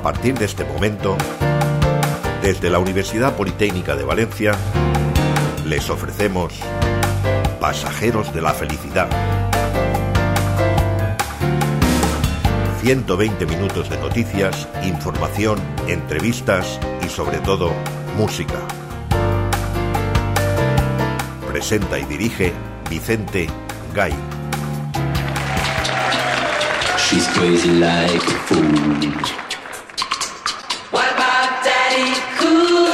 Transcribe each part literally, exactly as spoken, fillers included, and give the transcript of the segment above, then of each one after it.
partir de este momento, desde la Universidad Politécnica de Valencia, les ofrecemos Pasajeros de la Felicidad. ciento veinte minutos de noticias, información, entrevistas y sobre todo, música. Presenta y dirige Vicente Gay. She's crazy like a fool. What about Daddy Cool?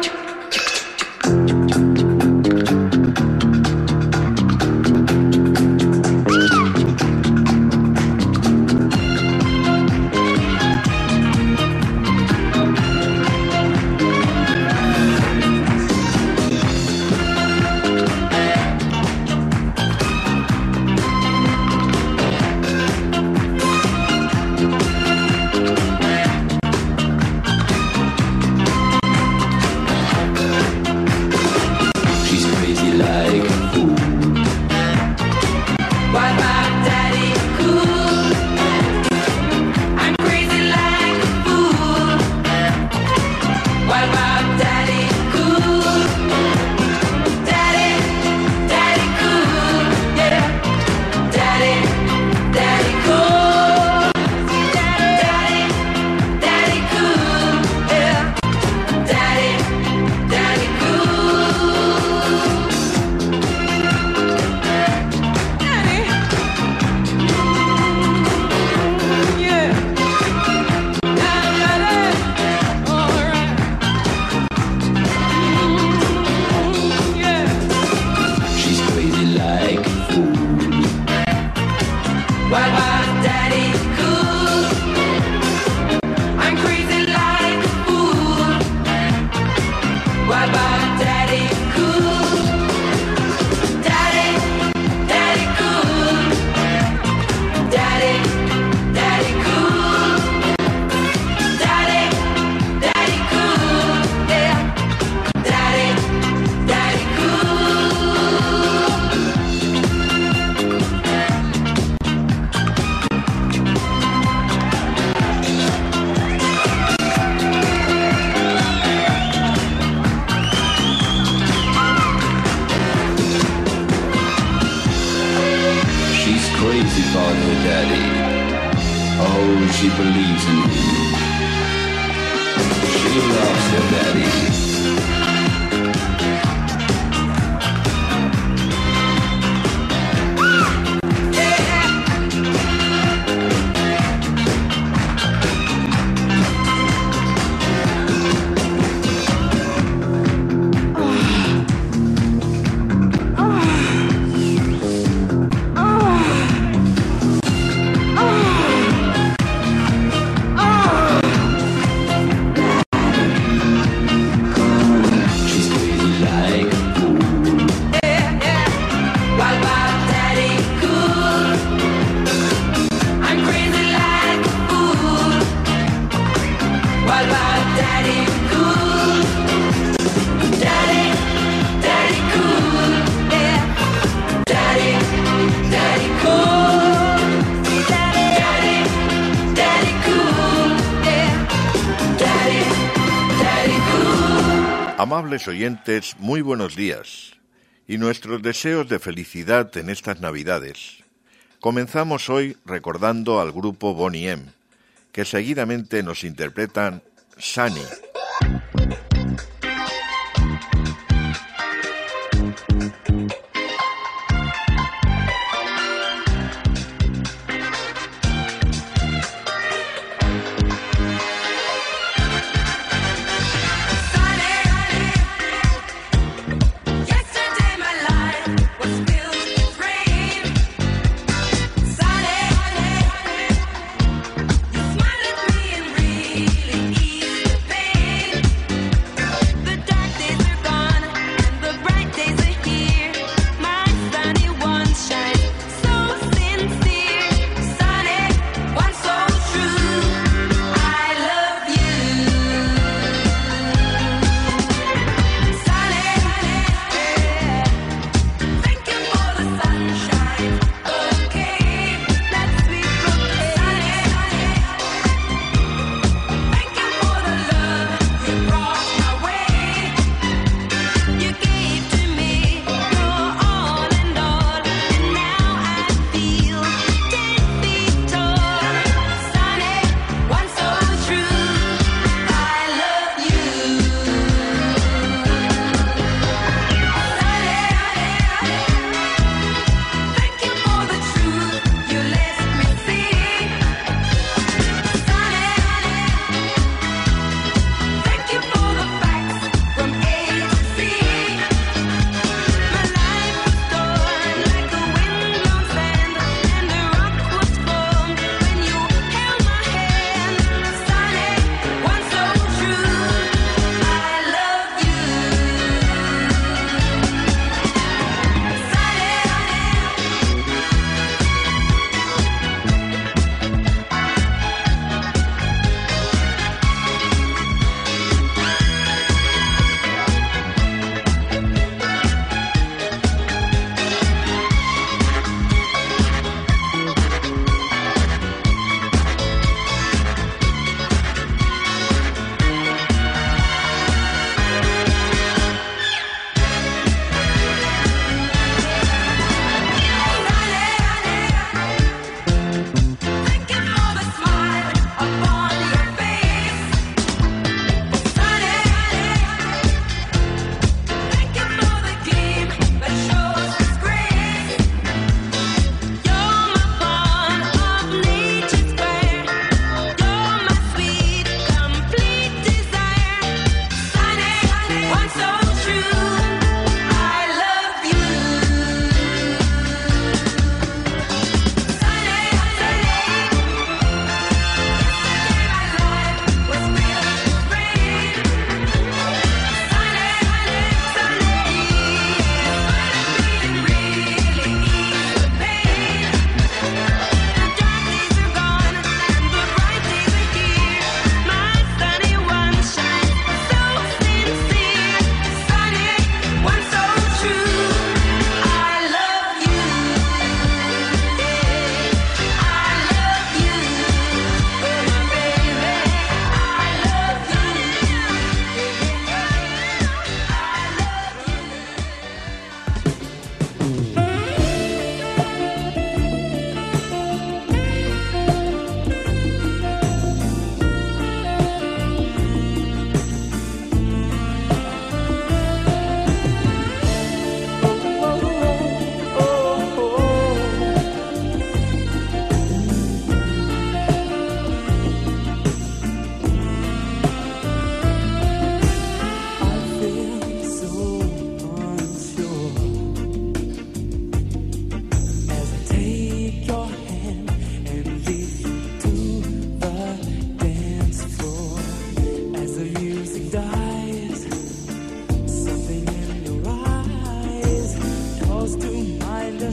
Amables oyentes, muy buenos días y nuestros deseos de felicidad en estas Navidades. Comenzamos hoy recordando al grupo Boney M, que seguidamente nos interpretan Sunny. Smile at me and really ease the pain.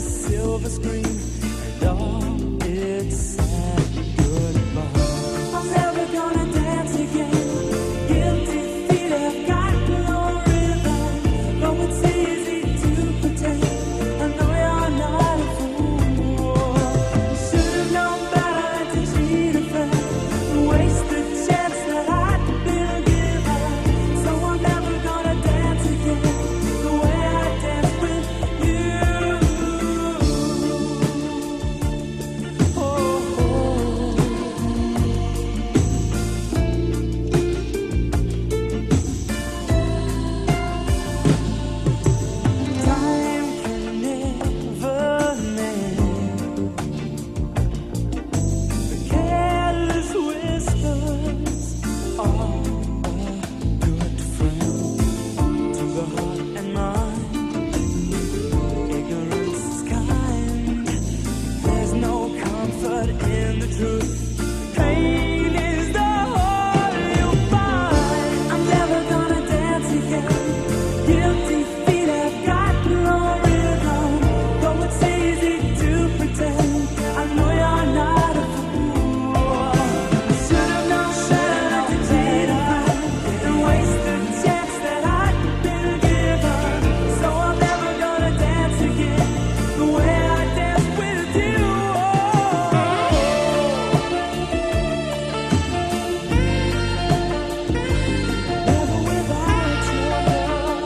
silver screen and all its sad goodbye. I'm never gonna dance again. Guilty feet have got no rhythm. Though it's easy to pretend, I know you're not a fool. You should've known better than to cheat a friend, waste the chance that I'd been given. So I'm never gonna dance again the way I danced with you. Oh, oh. Time can never mend the careless whispers of a good friend to the heart and mind. Ignorance is kind. There's no comfort in the truth. Pain is the whole you'll find. I'm never gonna dance again. Guilty feet have got no rhythm. Though it's easy to pretend, I know you're not a fool. I should've known better than to cheat a friend and waste the chance that I'd been given. So I'm never gonna dance again the way I danced with you. Never without your love.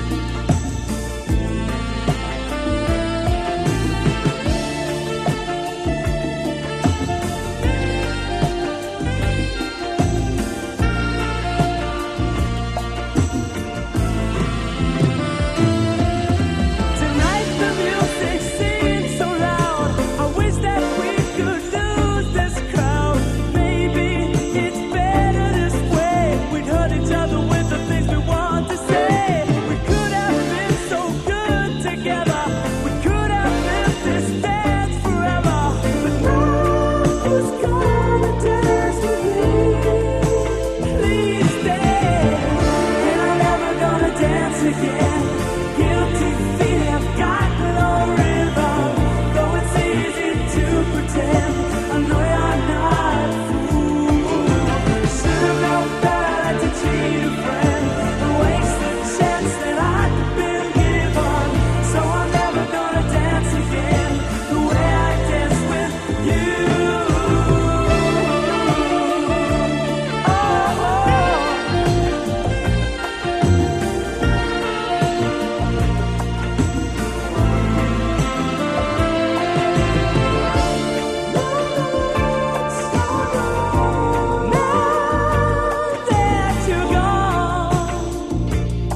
Tonight the music seems so loud. I wish that we could lose this crowd. Maybe it's better this way. We'd hurt each other with the things we want to say. We could have been so good together. We could have lived this dance forever. But now who's gonna dance with me? Please stay. And I'm never gonna dance again. Guilty feet have got no rhythm. Though it's easy to pretend, I know you're not a fool. Should've known better than to cheat a friend and waste the chance that I'd been given. So I'm never gonna dance again the way I danced with you. Oh, now that you're gone,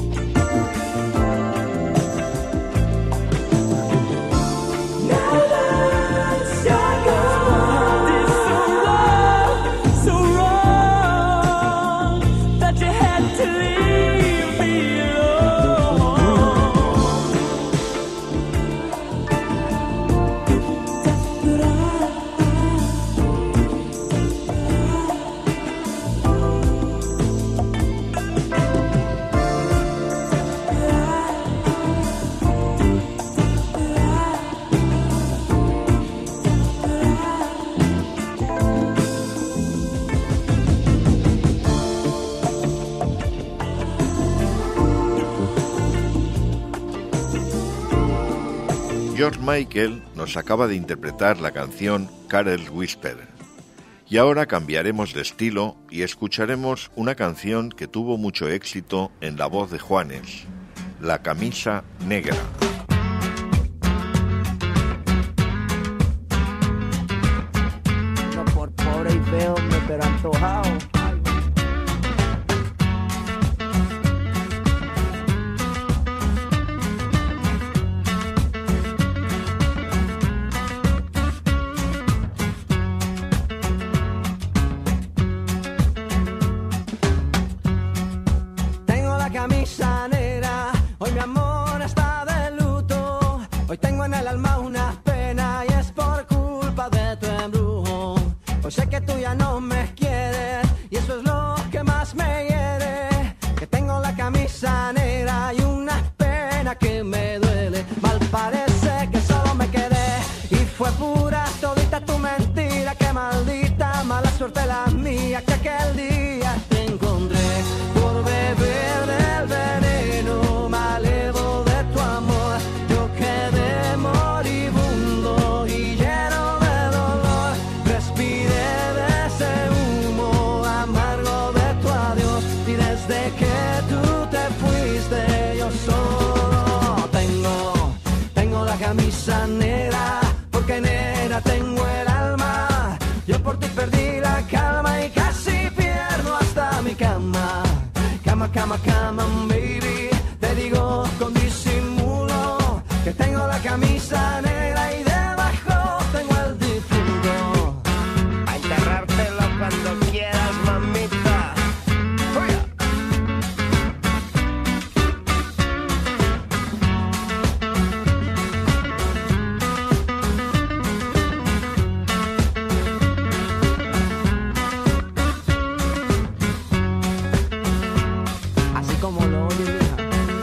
now that you're gone, it's so wrong, so wrong that you had to leave me George Michael nos acaba de interpretar la canción Carel's Whisper. Y ahora cambiaremos de estilo y escucharemos una canción que tuvo mucho éxito en la voz de Juanes, La camisa negra. No por pobre y feo, pero antojado. Tengo la camisa negra, hoy mi amor está de luto. Hoy tengo en el alma una pena y es por culpa de tu embrujo. Hoy sé que tú ya no me quieres y eso es lo que más me hiere. Que tengo la camisa negra y una pena que me duele. Mal parece que solo me suerte la mía que aquel día te encontré. Por beber del veneno malevo de tu amor, yo quedé moribundo y lleno de dolor. Respiré de ese humo amargo de tu adiós, y desde que tú te fuiste yo solo tengo, tengo la camisa negra, porque negra tengo el alma. Yo por ti perdí la calma y casi pierdo hasta mi cama. Cama, cama, cama, baby, te digo con disimulo que tengo la camisa negra y debajo tengo el difunto. A enterrártelo cuando quieras, mamita. ¡Fuera! Así como lo oye, hija.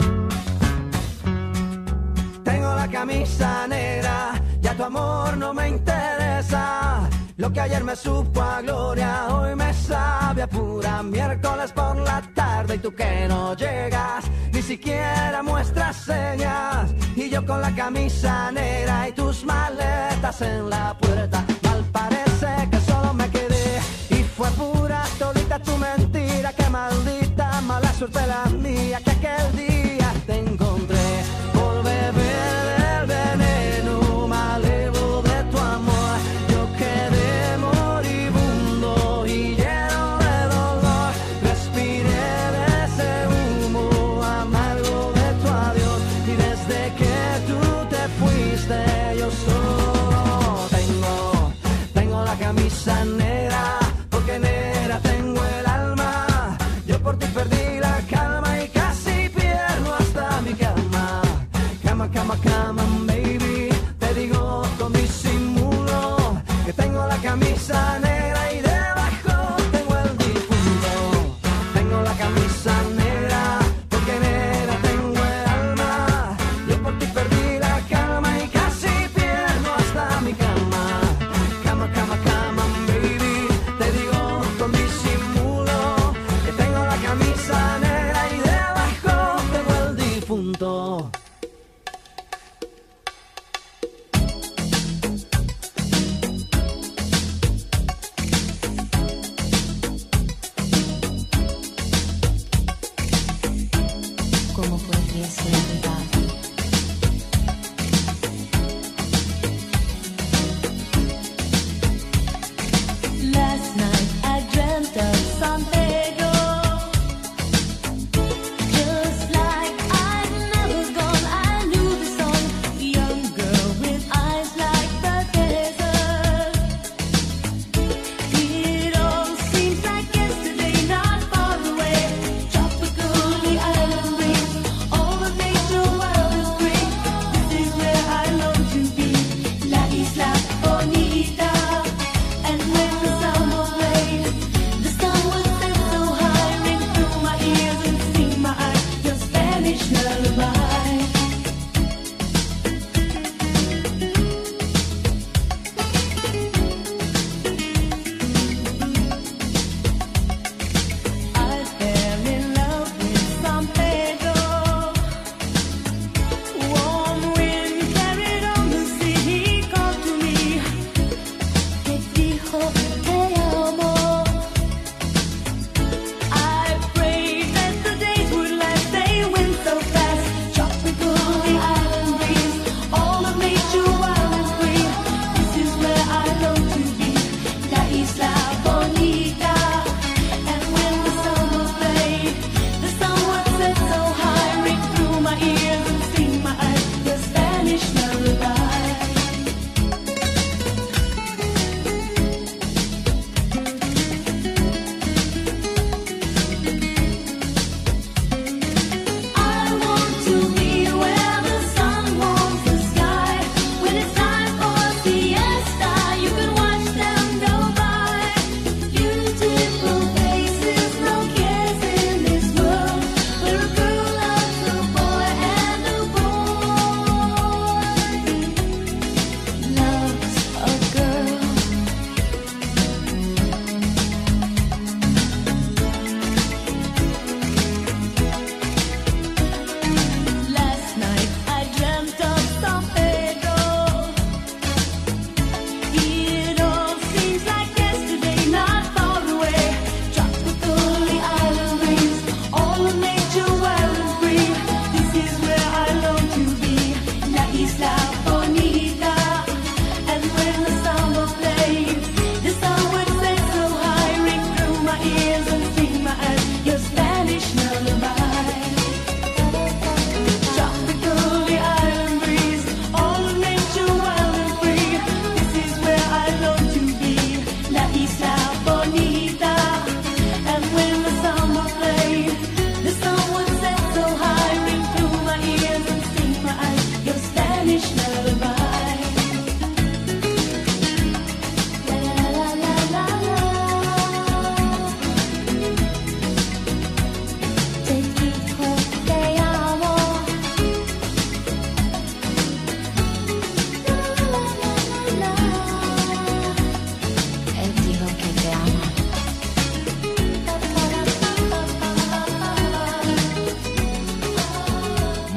Tengo la camisa negra, ya tu amor no me interesa. Lo que ayer me supo a gloria, hoy me sabe a pura. Miércoles por la tarde y tú que no llegas, ni siquiera muestras señas. Y yo con la camisa negra y tus maletas en la puerta. Mal parece que solo me quedé y fue pura todita tu mentira. Que maldita mala suerte la mía que aquel día te encontré. Por beber del veneno malevo de tu amor, yo quedé moribundo y lleno de dolor. Respiré de ese humo amargo de tu adiós, y desde que tú te fuiste yo solo tengo, tengo la camisa negra, porque negra tengo el alma. Yo por ti perdí la calma y casi pierdo hasta mi cama. Cama, cama, cama, baby, te digo con disimulo que tengo la camisa negra y debajo tengo el difunto. Tengo la camisa negra, porque negra tengo el alma. Yo por ti perdí la calma y casi pierdo hasta mi cama. Cama, cama, cama, baby, te digo con disimulo que tengo la camisa negra y debajo tengo el difunto.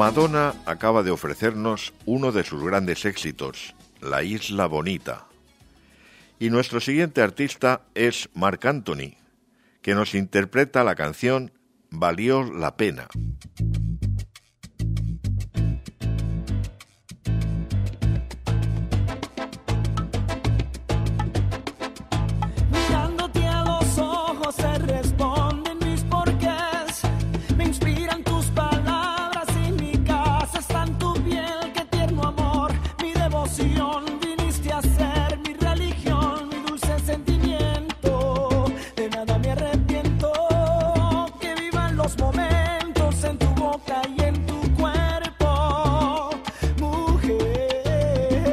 Madonna acaba de ofrecernos uno de sus grandes éxitos, La Isla Bonita. Y nuestro siguiente artista es Marc Anthony, que nos interpreta la canción Valió la pena. Mirándote a los ojos se responden mis porqués. Me inspiran tus palabras y mi casa está en tu piel. Qué tierno amor, mi devoción. Viniste a ser mi religión, mi dulce sentimiento. De nada me arrepiento. Que vivan los momentos en tu boca y en tu cuerpo, mujer.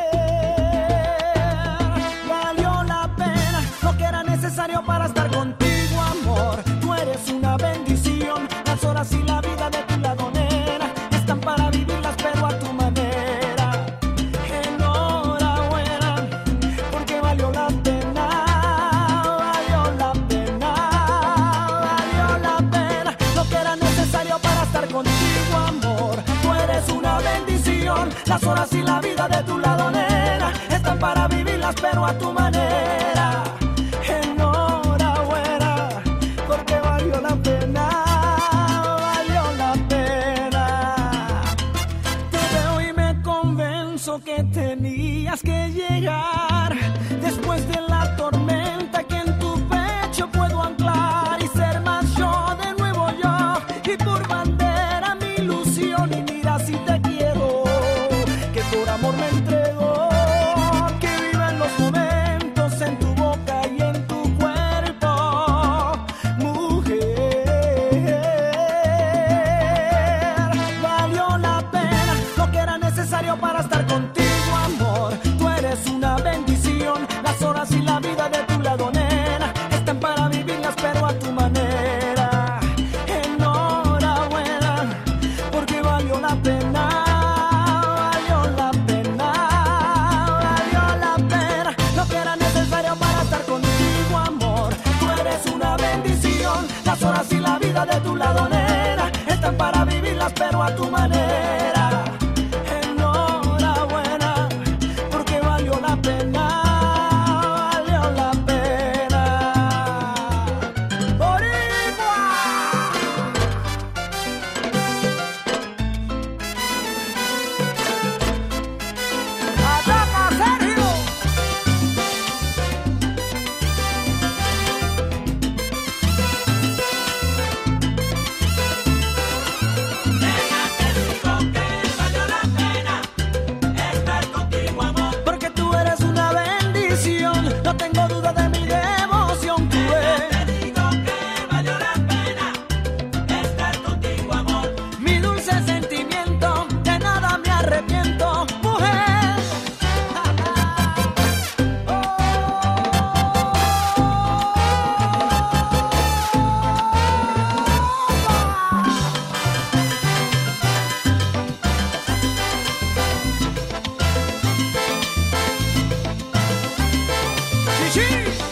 Valió la pena lo que era necesario para estar contigo, amor. Tú eres una bendición. Las horas y la vida de tu lado, nena, están para vivirlas, pero a tu manera. Enhorabuena, porque valió la pena. Valió la pena. Valió la pena lo que era necesario para estar contigo, amor. Tú eres una bendición. Las horas y la vida de tu lado, nena, están para vivirlas, pero a tu manera. Enhorabuena, porque valió la pena. Valió la pena. Te veo y me convenzo que tenías que llegar. Después de la tormenta que en tu pecho puedo anclar y ser más yo, de nuevo yo. Y por bandera mi ilusión, y mira si te quiero, que por amor me entrego. Que vivan los momentos en tu boca y en tu cuerpo, mujer. Valió la pena lo que era necesario para estar contigo, amor. Tú eres una bendición. Las horas y la vida de tu lado, nena, están para vivirlas, pero a tu manera. Enhorabuena, porque valió la pena. Valió la pena. Valió la pena lo que era necesario para estar contigo, amor. Tú eres una bendición. Las horas y la vida de tu lado, nena, están para vivirlas, pero a tu manera. Enhorabuena, porque valió la pena. Valió la pena. ¡Boricua! ¡Ataca, Sergio! Porque tú eres una bendición, no tengo duda de mi devoción. Tú eres. Te digo que valió la pena estar contigo, amor. Mi dulce sentimiento, de nada me arrepiento, mujer. Chichi,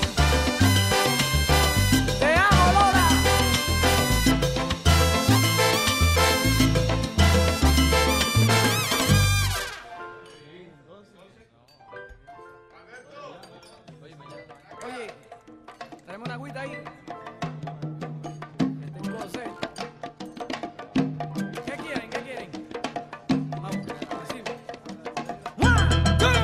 te amo, Lola. Oye, traemos una agüita ahí. Que tengo sed. ¿Qué quieren? ¿Qué quieren? Vamos, recibo. One, two,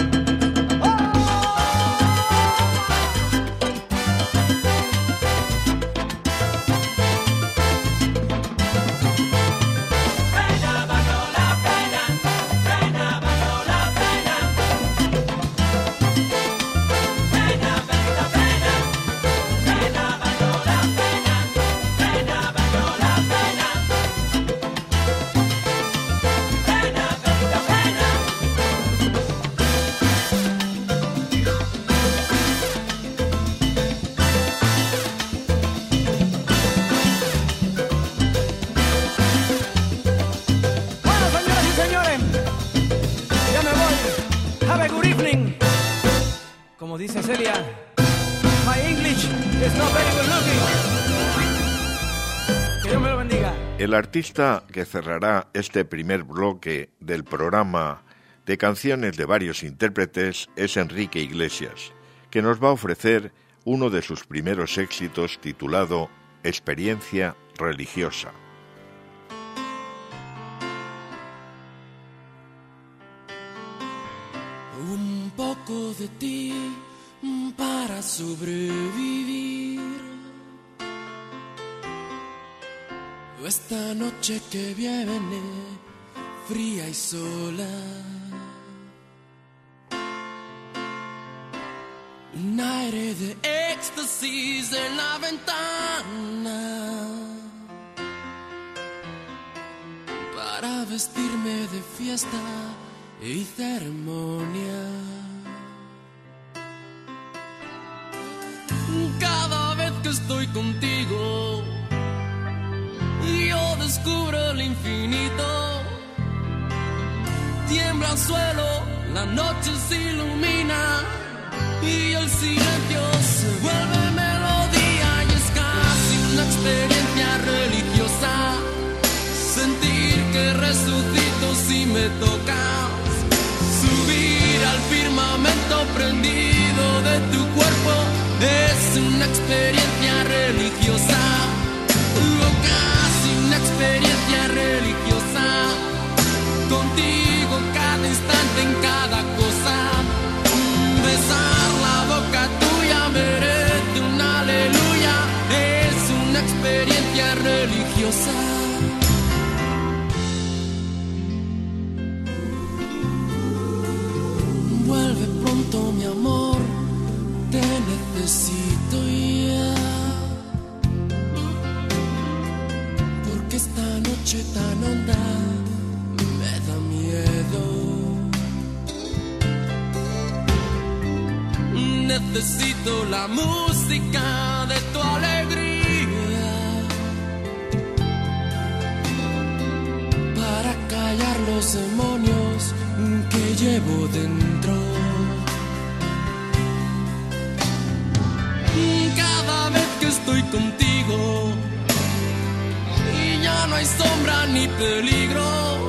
como dice Celia, my English is not very good looking. Que Dios me lo bendiga. El artista que cerrará este primer bloque del programa de canciones de varios intérpretes es Enrique Iglesias, que nos va a ofrecer uno de sus primeros éxitos titulado Experiencia Religiosa. Un poco de ti para sobrevivir. Esta noche que viene, fría y sola. Un aire de éxtasis en la ventana para vestirme de fiesta y ceremonia. Cada vez que estoy contigo, yo descubro el infinito. Tiembla el suelo, la noche se ilumina y el silencio se vuelve melodía. Y es casi una experiencia religiosa sentir que resucito si me tocas. Subir al firmamento prendido de tu cuerpo es una experiencia religiosa. O casi una experiencia religiosa. Contigo cada instante en cada cosa. Besar la boca tuya merece un aleluya. Es una experiencia religiosa. Vuelve pronto, mi amor, te necesito ya. Porque esta noche tan honda me da miedo. Necesito la música de tu alegría para callar los demonios que llevo dentro. Cada vez que estoy contigo y ya no hay sombra ni peligro,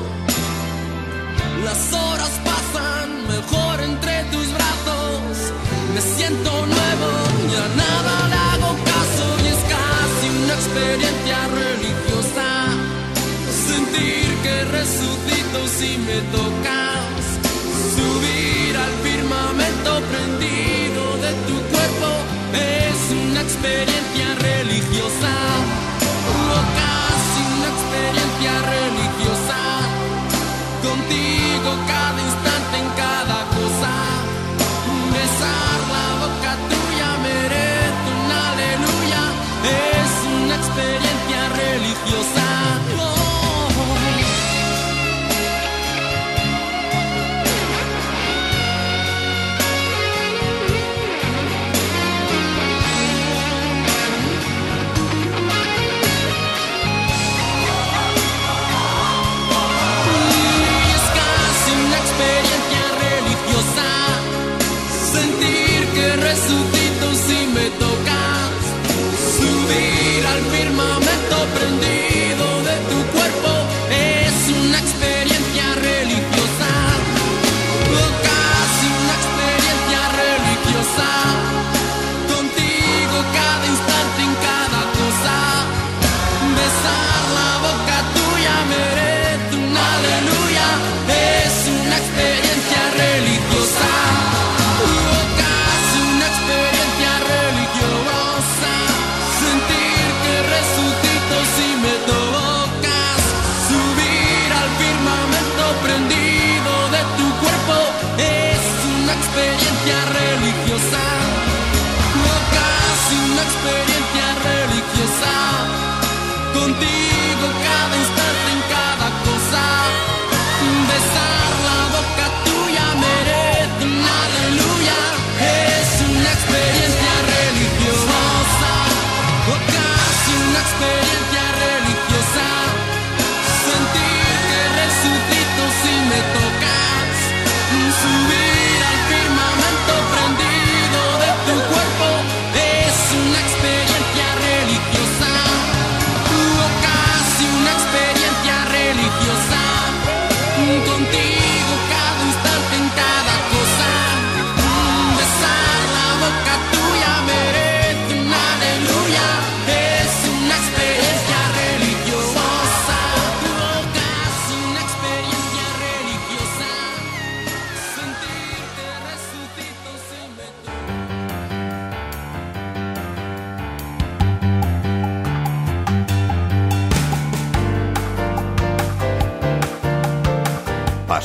las horas pasan mejor entre tus brazos. Me siento nuevo, ya nada le hago caso. Y es casi una experiencia religiosa sentir que resucito si me tocas. Subir al firmamento prendido de tu cuerpo es una experiencia religiosa. O casi una experiencia religiosa. Contigo cada instante en cada cosa. Besar la boca tuya merece un aleluya. Es una experiencia religiosa. Oh.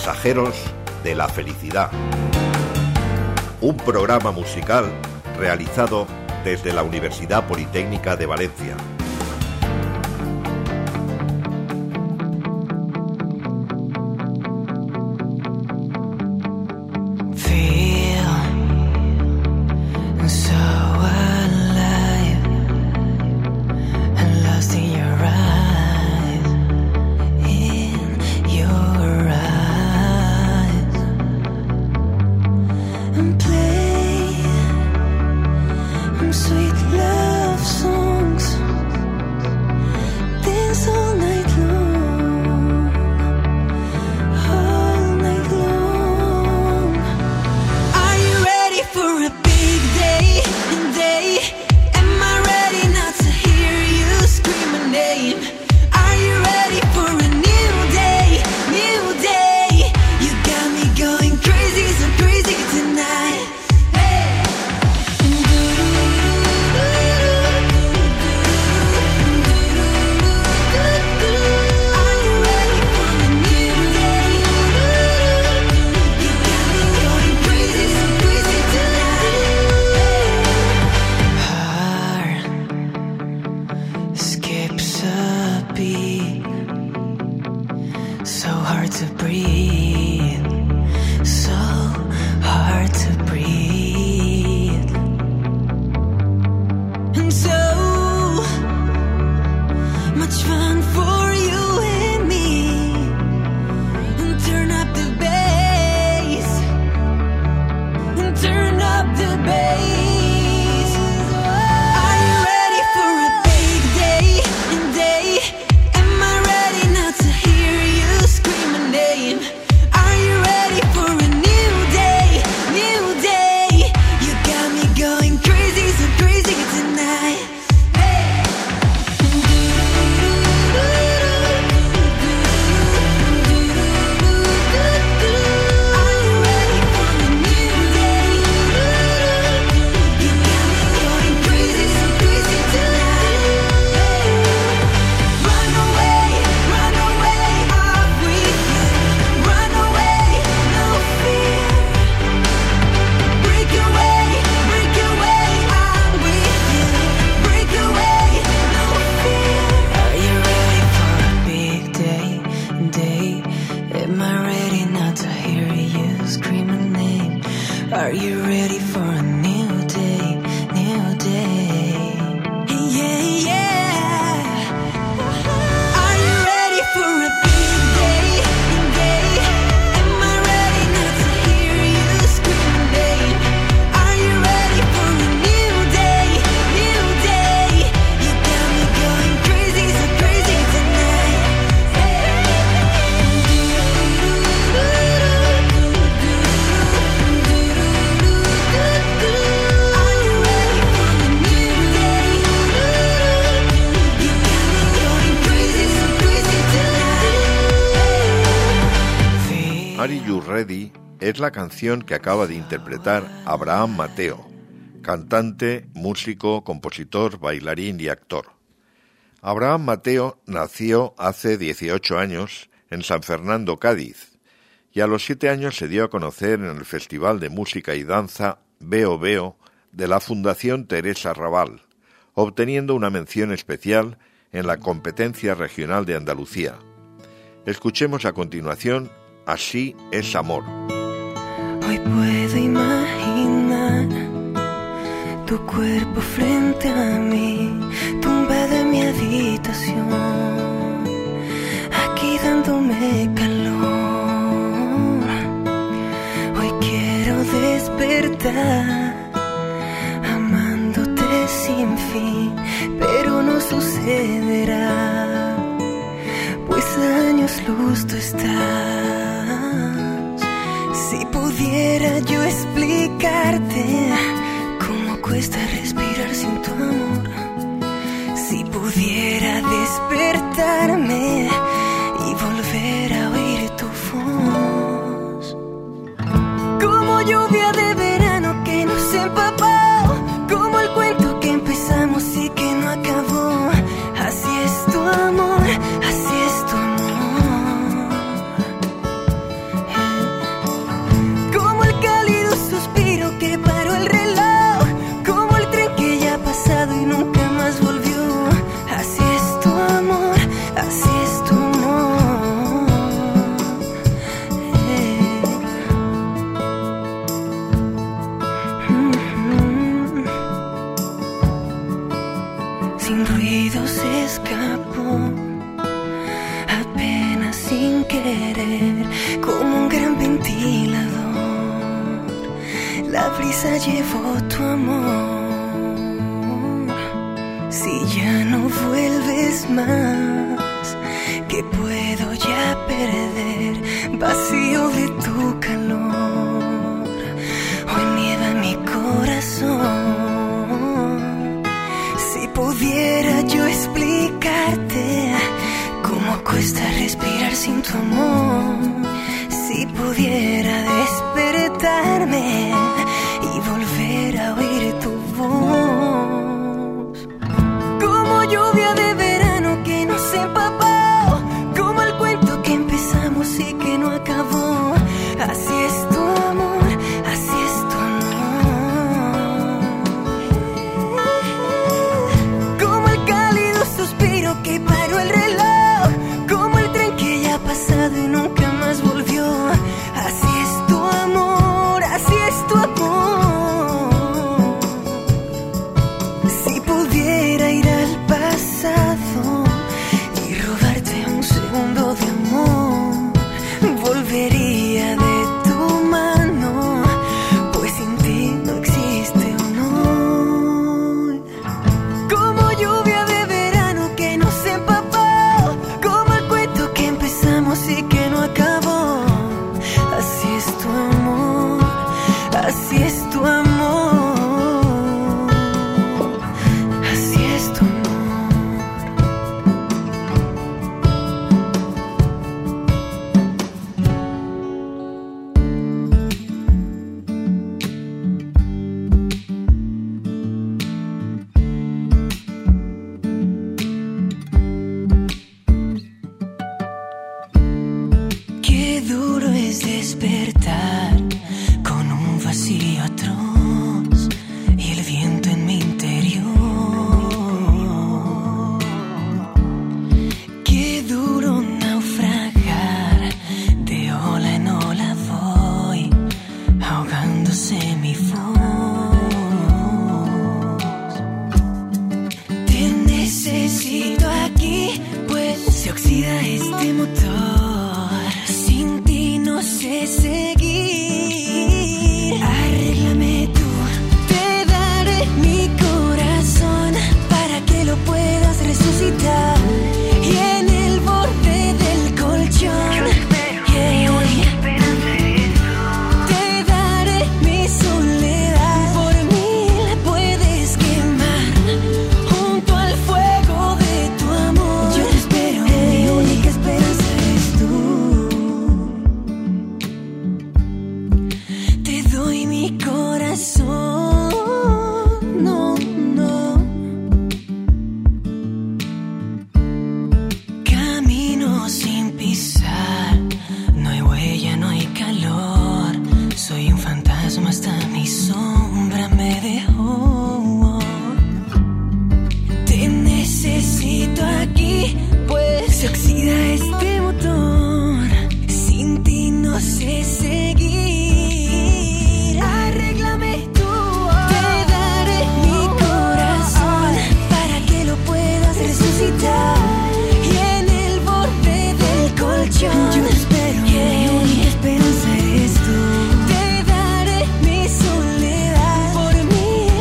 Pasajeros de la Felicidad, un programa musical realizado desde la Universidad Politécnica de Valencia. Are You Ready es la canción que acaba de interpretar Abraham Mateo, cantante, músico, compositor, bailarín y actor. Abraham Mateo nació hace dieciocho años en San Fernando, Cádiz, y a los siete años se dio a conocer en el Festival de Música y Danza Veo Veo de la Fundación Teresa Raval, obteniendo una mención especial en la competencia regional de Andalucía. Escuchemos a continuación Así es amor. Hoy puedo imaginar tu cuerpo frente a mí, tumbada en mi habitación, aquí dándome calor. Hoy quiero despertar, amándote sin fin, pero no sucederá, pues años luz tú estás. Si pudiera yo explicarte cómo cuesta respirar sin tu amor, si pudiera despertarme y volver a oír tu voz, como lluvia de verano que nos empapó, como el cuento que empezamos y que no acabó. Así es tu amor, así es tu amor. la brisa llevó tu amor. Si ya no vuelves más, ¿qué puedo ya perder? Vacío de tu calor, hoy nieva mi corazón. Si pudiera yo explicarte cómo cuesta respirar sin tu amor, si pudiera despertarme y volver a oír tu voz, como lluvia de verano que nos empapó, como el cuento que empezamos y que no acabó. Así es tu amor, así es tu amor. Como el cálido suspiro que paró el reloj, como el tren que ya ha pasado y nunca más volvió. Así es tu amor, así es tu amor. Si pudiera ir al pasado y robarte un segundo de amor, volvería de tu mano, pues sin ti no existe honor. Como lluvia de verano que nos empapó, como el cuento que empezamos y que no acabó. Así es tu amor, así es tu amor, así es tu amor. Qué duro es despertar con un vacío atroz y el viento en mi interior. Qué duro naufragar, de ola en ola voy, ahogándose mi voz. Te necesito aquí, pues se oxida este motor. Sin ti no sé seguir. Arréglame tú, te daré mi corazón para que lo puedas resucitar. Y en el borde del colchón, yeah, te daré mi soledad. Por mí la puedes quemar junto al fuego de tu amor. Yo te espero, mi única esperanza eres tú. Te doy mi corazón, no, no. Camino sin pisar, no hay huella, no hay calor. Soy un fantasma, hasta mi sombra me dejó. Te necesito aquí, pues se oxida este motor. Sin ti no sé seguir. Arréglame tú, te daré mi corazón para que lo puedas resucitar. Y en el borde del colchón, yo te espero, yeah, mi única esperanza eres tú. Te daré mi soledad. Por mí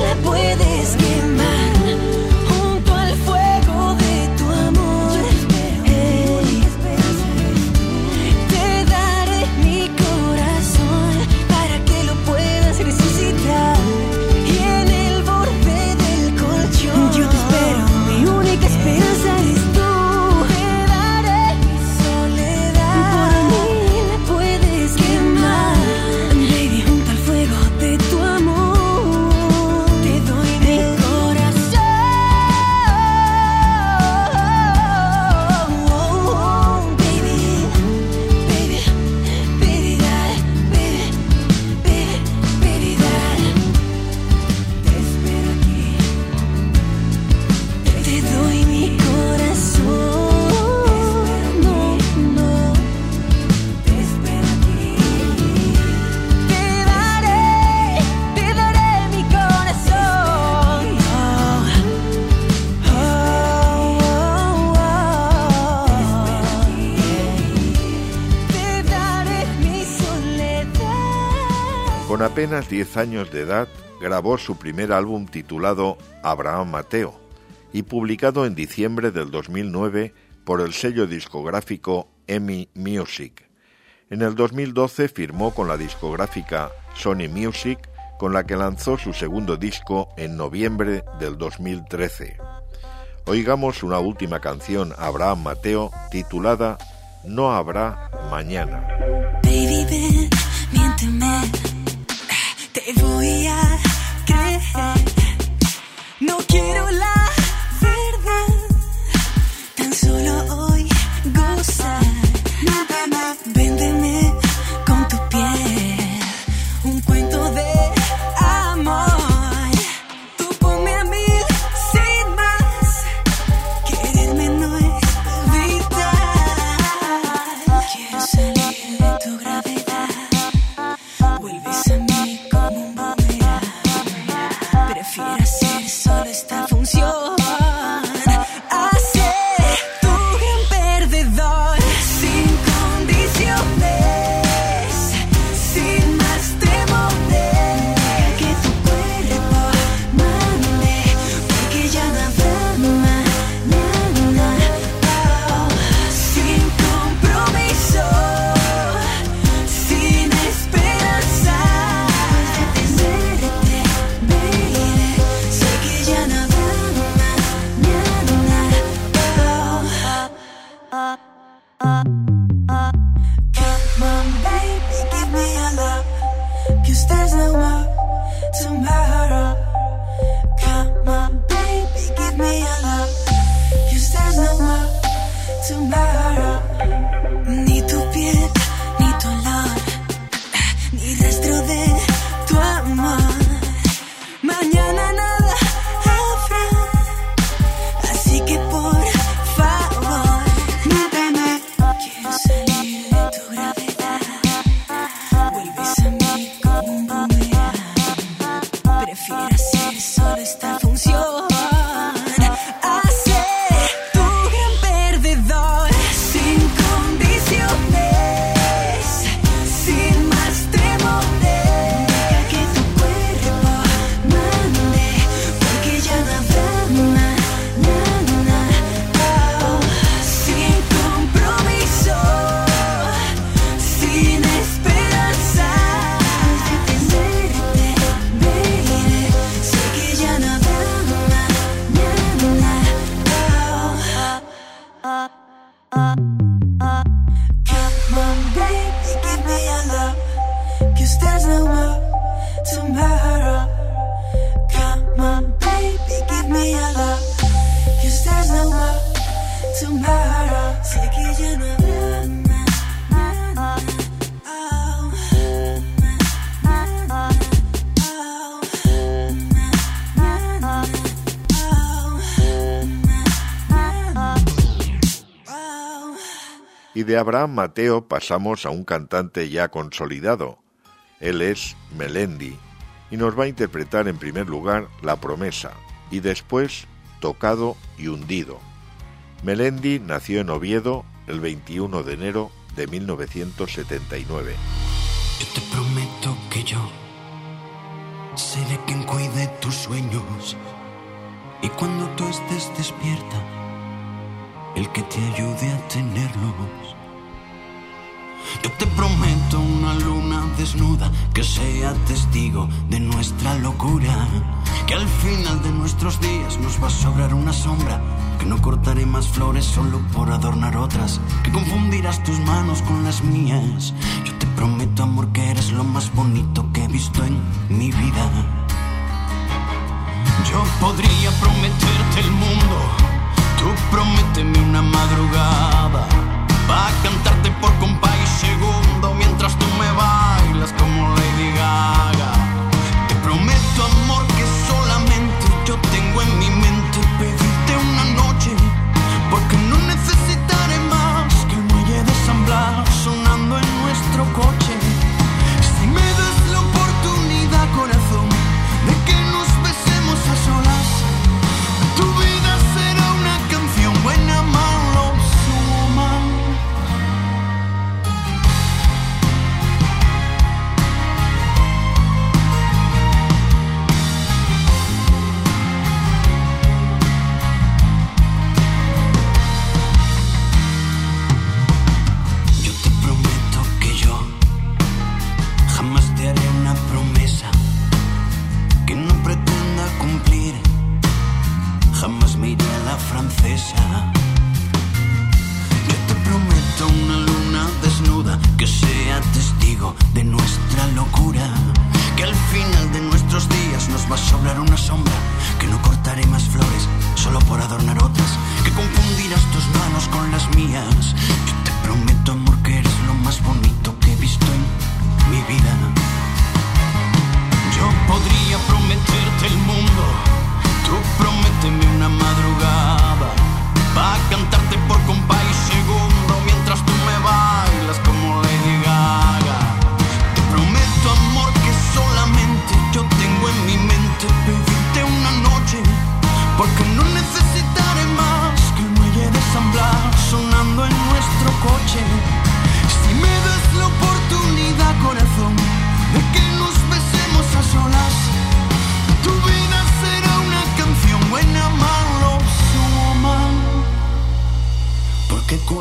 Con apenas diez años de edad, grabó su primer álbum titulado Abraham Mateo y publicado en diciembre del dos mil nueve por el sello discográfico EMI Music. En el dos mil doce firmó con la discográfica Sony Music, con la que lanzó su segundo disco en noviembre del dos mil trece. Oigamos una última canción Abraham Mateo titulada No habrá mañana. Baby, ven, miénteme, te voy a creer. No quiero la verdad, tan solo hoy gozar. Véndeme con tu piel un cuento de amor. Tú ponme a mí sin más, quererme no es vital. Quiero salir de tu gravedad, vuelves a mí como un boomerang. Prefiero hacer solo esta función. Y de Abraham Mateo pasamos a un cantante ya consolidado. Él es Melendi y nos va a interpretar en primer lugar La Promesa y después Tocado y Hundido. Melendi nació en Oviedo el veintiuno de enero de mil novecientos setenta y nueve. Yo te prometo que yo seré quien cuide tus sueños y cuando tú estés despierta, el que te ayude a tenerlos. Yo te prometo una luna desnuda que sea testigo de nuestra locura, que al final de nuestros días nos va a sobrar una sombra, que no cortaré más flores solo por adornar otras, que confundirás tus manos con las mías. Yo te prometo, amor, que eres lo más bonito que he visto en mi vida. Yo podría prometerte el mundo, tú prométeme una madrugada, pa' cantarte por compás y segundo, mientras tú me bailas como Lady Gaga. Te prometo, amor, que solamente yo tengo en mi mente pedirte una noche, porque no necesitaré más que el muelle de San Blas sonando en nuestro coche. Si me das la oportunidad, corazón, de que nos besemos a solas, tu vida será una canción buena, malo, suma.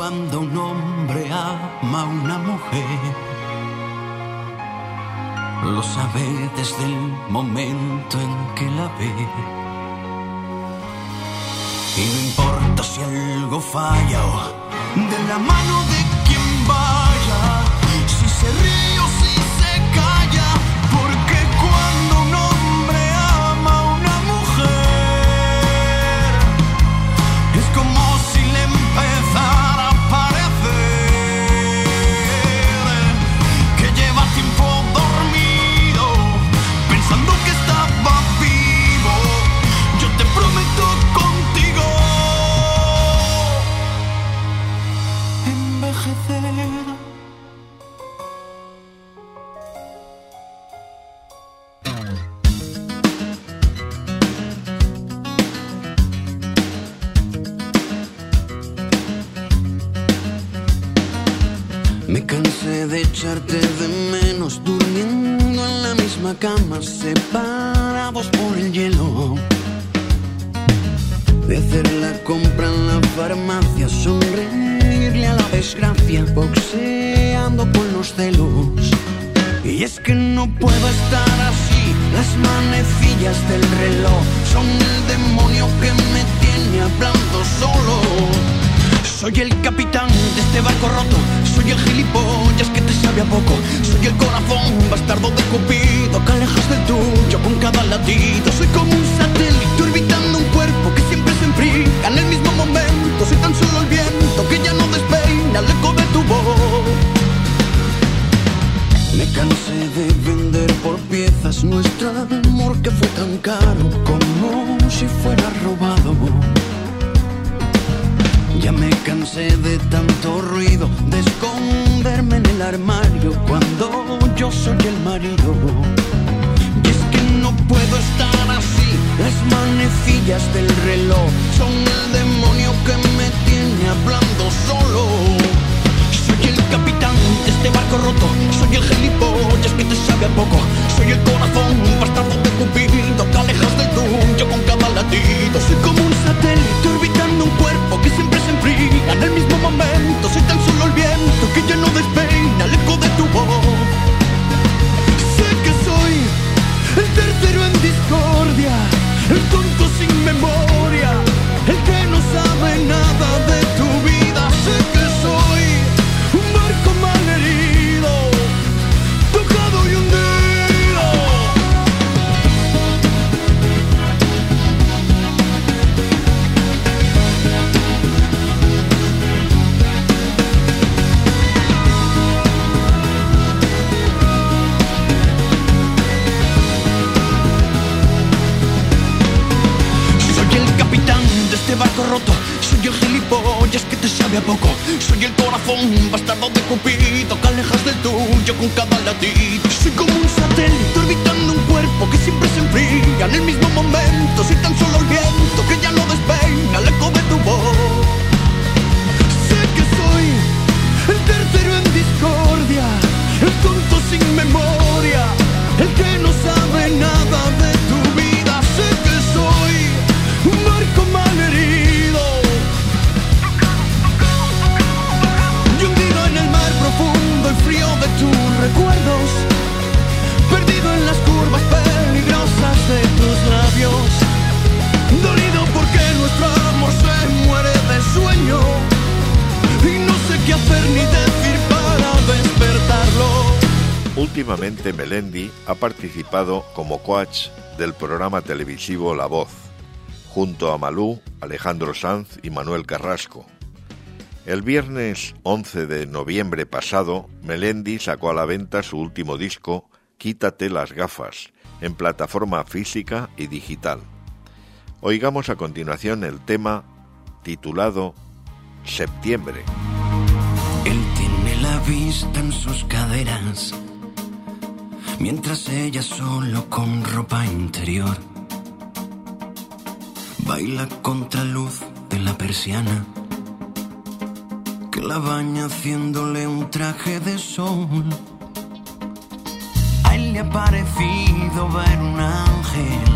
cuando un hombre ama a una mujer, lo sabe desde el momento en que la ve. Y no importa si algo falla o de la mano de quien vaya, si se ríe o si se calla, porque cuando un hombre ama a una mujer, es como si le empezara a parecer que lleva tiempo dormido, pensando que estaba vivo. Yo te prometo contigo envejecer. Me cansé de echarte de menos, durmiendo en la misma cama, separados por el hielo. De hacer la compra en la farmacia, sonreírle a la desgracia, boxeando con los celos. Y es que no puedo estar así, las manecillas del reloj son el demonio que me tiene hablando solo. Soy el capitán de este barco roto, soy el gilipollas que te sabe a poco, soy el corazón bastardo de Cupido que alejas del tuyo con cada latido. Soy como un satélite orbitando un cuerpo que siempre se enfría en el mismo momento. Soy tan solo el viento que ya no despeina el eco de tu voz. Me cansé de vender por piezas nuestro amor que fue tan caro, como si fuera robado. Ya me cansé de tanto ruido, de esconderme en el armario cuando yo soy el marido. Y es que no puedo estar así, las manecillas del reloj son el demonio que me tiene hablando solo. Soy el capitán de este barco roto, soy el gilipollas que te sabe a poco, soy el corazón bastardo de Cupido que alejas del tuyo con cada latido. Soy como un satélite orbitando un cuerpo que siempre se enfría en el mismo momento. Soy tan solo el viento que ya no despeina el eco de tu voz. Sé que soy el tercero en discordia, el tonto sin memoria, el que no sabe nada de tu vida. Sé que soy un barco malherido, tocado y hundido. Soy el capitán de este barco roto, soy el gilipollas que te sabe a poco, soy el corazón bastardo de Cupido que alejas del tuyo con cada latido. Soy como un satélite orbitando un cuerpo que siempre se enfría en el mismo momento. Soy tan solo el viento que ya no despeina el eco de tu voz. Sé que soy el tercero en discordia, el tonto sin memoria, el que no sabe nada de tu vida. Sé que soy un barco malherido y hundido en el mar profundo y frío de tus recuerdos, perdido en las curvas peligrosas de tus labios, dolido porque nuestro amor se muere de sueño y no sé qué hacer ni decir para despertarlo. Últimamente Melendi ha participado como coach del programa televisivo La Voz, junto a Malú, Alejandro Sanz y Manuel Carrasco. El viernes once de noviembre pasado, Melendi sacó a la venta su último disco, Quítate las gafas, en plataforma física y digital. Oigamos a continuación el tema titulado Septiembre. Él tiene la vista en sus caderas, mientras ella solo con ropa interior baila contra luz de la persiana que la baña haciéndole un traje de sol. A él le ha parecido ver un ángel,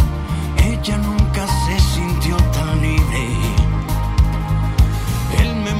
ella nunca se sintió tan libre. Él me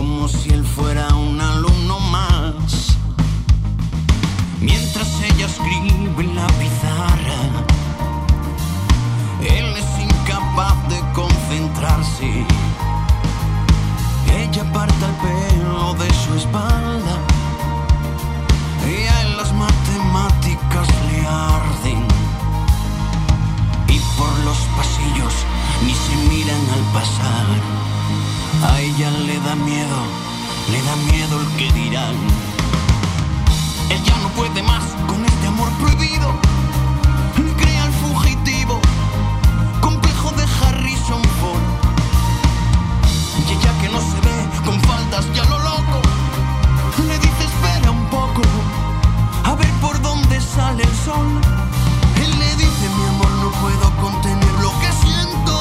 como si él fuera un alumno más. Mientras ella escribe en la pizarra, él es incapaz de concentrarse. Ella aparta el pelo de su espalda y a él las matemáticas le arden. Y por los pasillos ni se miran al pasar. A ella le da miedo, le da miedo el que dirán. Él ya no puede más con este amor prohibido. Crea el fugitivo, complejo de Harrison Ford. Y ella que no se ve con faldas ya lo loco, le dice espera un poco, a ver por dónde sale el sol. Él le dice mi amor no puedo contener lo que siento.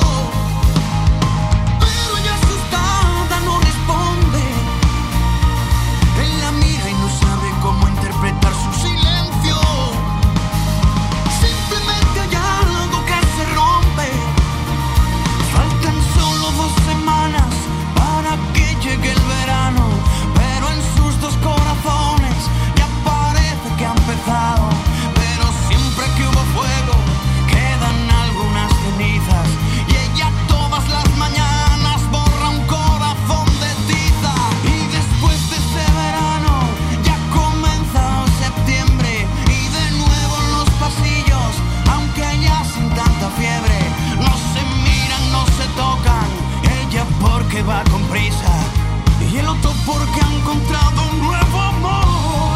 Pero ella asustada no responde. Él la mira y no sabe cómo interpretar su silencio. Simplemente hay algo que se rompe. Faltan solo dos semanas para que llegue el verano, pero en sus dos corazones ya parece que ha empezado. Pero siempre que hubo fuego quedan algunas cenizas, y ella todas las mañanas borra un corazón de tiza. Y después de ese verano ya comenzó septiembre, y de nuevo en los pasillos, aunque ya sin tanta fiebre, no se miran, no se tocan. Ella porque va con prisa y el otro porque ha encontrado un nuevo amor.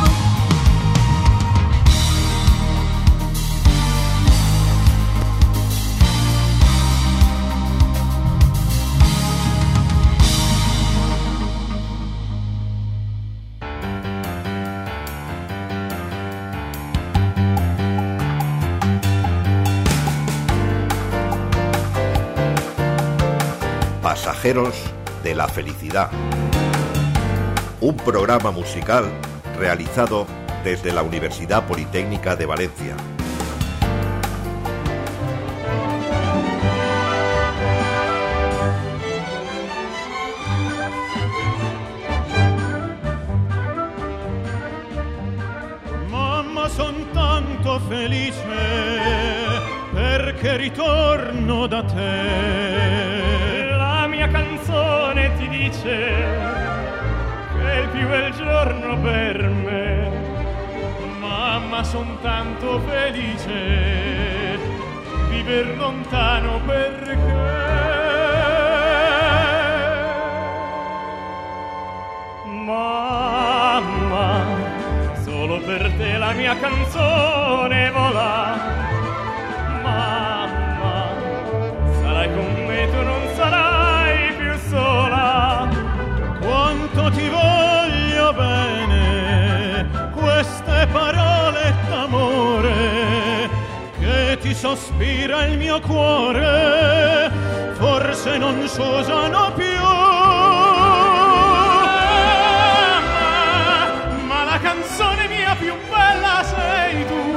Pasajeros de la Felicidad, un programa musical realizado desde la Universidad Politécnica de Valencia. Mamma, son tanto felice perché ritorno da te. La mia canzone ti dice che il più bel giorno per me. Mamma, son tanto felice viver lontano perché. Mamma, solo per te la mia canzone vola. Mamma, sarai con me, tu non sarai più sola. Quanto ti voglio bene, queste parole d'amore che ti sospira il mio cuore, forse non s'usano più. Ma la canzone mia più bella sei tu,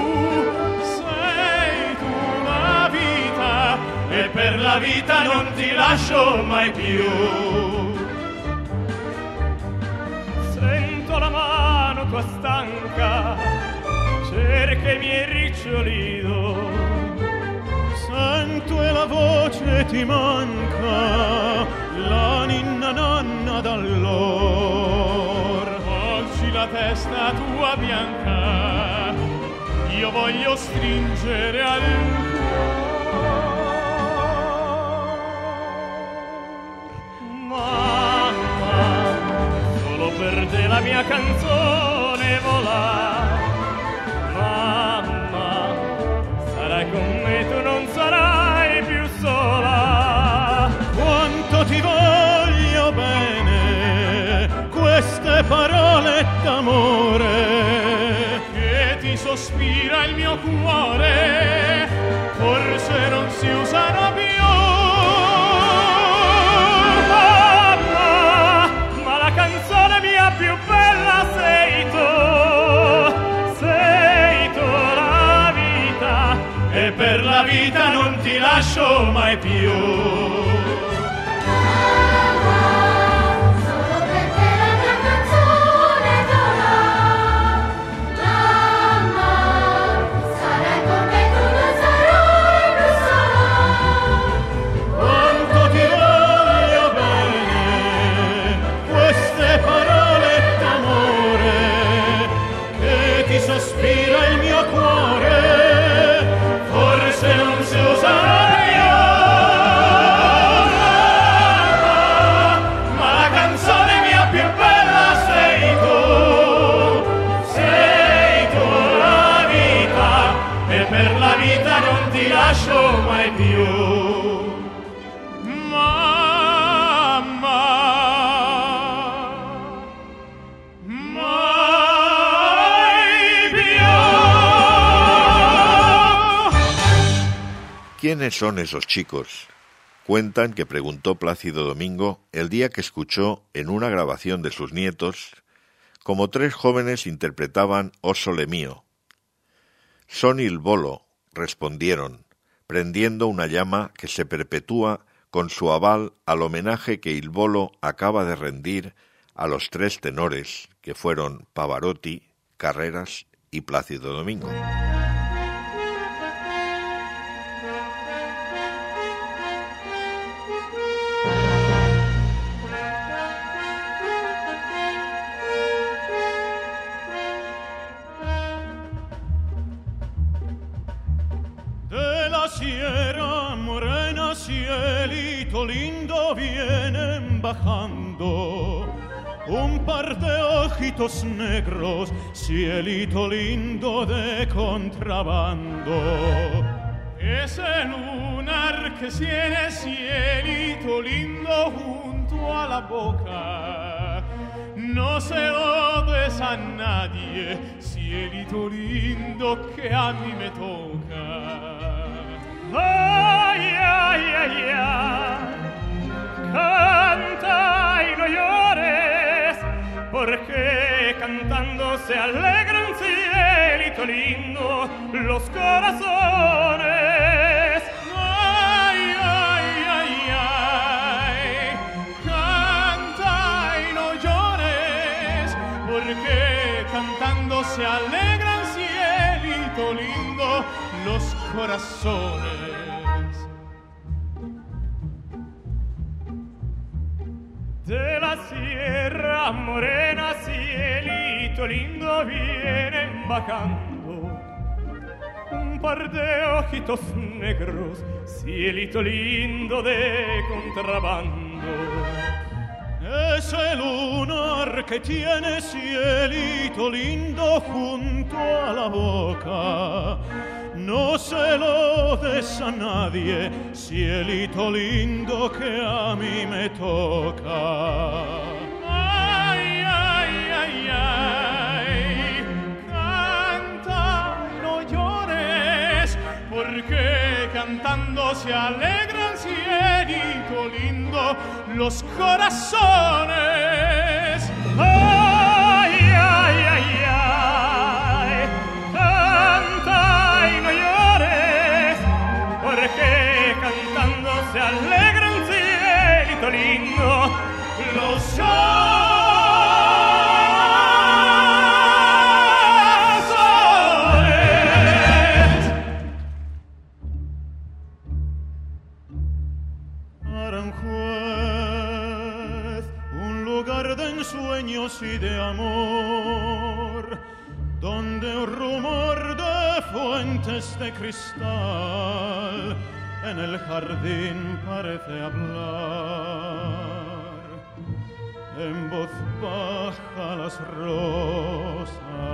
sei tu la vita, e per la vita non ti lascio mai più. Sento la mano tua stanca, cerca i miei ricciolido, sento e la voce ti manca, la ninna nanna d'allor. Oggi la testa tua bianca io voglio stringere al cuore. Mamma, solo per te la mia canzone vola. Mamma, sarai con me, tu non sarai più sola. Quanto ti voglio bene, queste parole d'amore che ti sospira il mio cuore, forse non si usano più. Mamma, ma la canzone mia più bella sei tu, sei tu la vita, e per la vita non ti lascio mai più. Solo ¿Quiénes son esos chicos? Cuentan que preguntó Plácido Domingo el día que escuchó en una grabación de sus nietos como tres jóvenes interpretaban O Sole Mio. Son il Bolo, respondieron, prendiendo una llama que se perpetúa con su aval al homenaje que il Bolo acaba de rendir a los tres tenores que fueron Pavarotti, Carreras y Plácido Domingo. Sierra Morena, cielito lindo, vienen bajando un par de ojitos negros, cielito lindo de contrabando. Ese lunar que tiene cielito lindo junto a la boca, no se lo des a nadie, cielito lindo que a mí me toca. Ay, ay, ay, ay, canta y no llores, porque cantando se alegran, cielito lindo, los corazones. Ay, ay, ay, ay, canta y no llores, porque cantando se alegran, cielito lindo, los corazones. De la Sierra Morena, cielito lindo, vienen bajando un par de ojitos negros, cielito lindo de contrabando. Ese lunar que tiene cielito lindo junto a la boca, no se lo des a nadie, cielito lindo que a mí me toca. Ay, ay, ay, ay, canta, no llores, porque cantando se alegran, cielito lindo, los corazones. Ay, ay, ay, ay, canta y no llores, porque cantando se alegran, cielito lindo, los corazones. Aranjuez, un lugar de ensueños y de amor, donde un rumor de fuentes de cristal en el jardín parece hablar, en voz baja las rosas.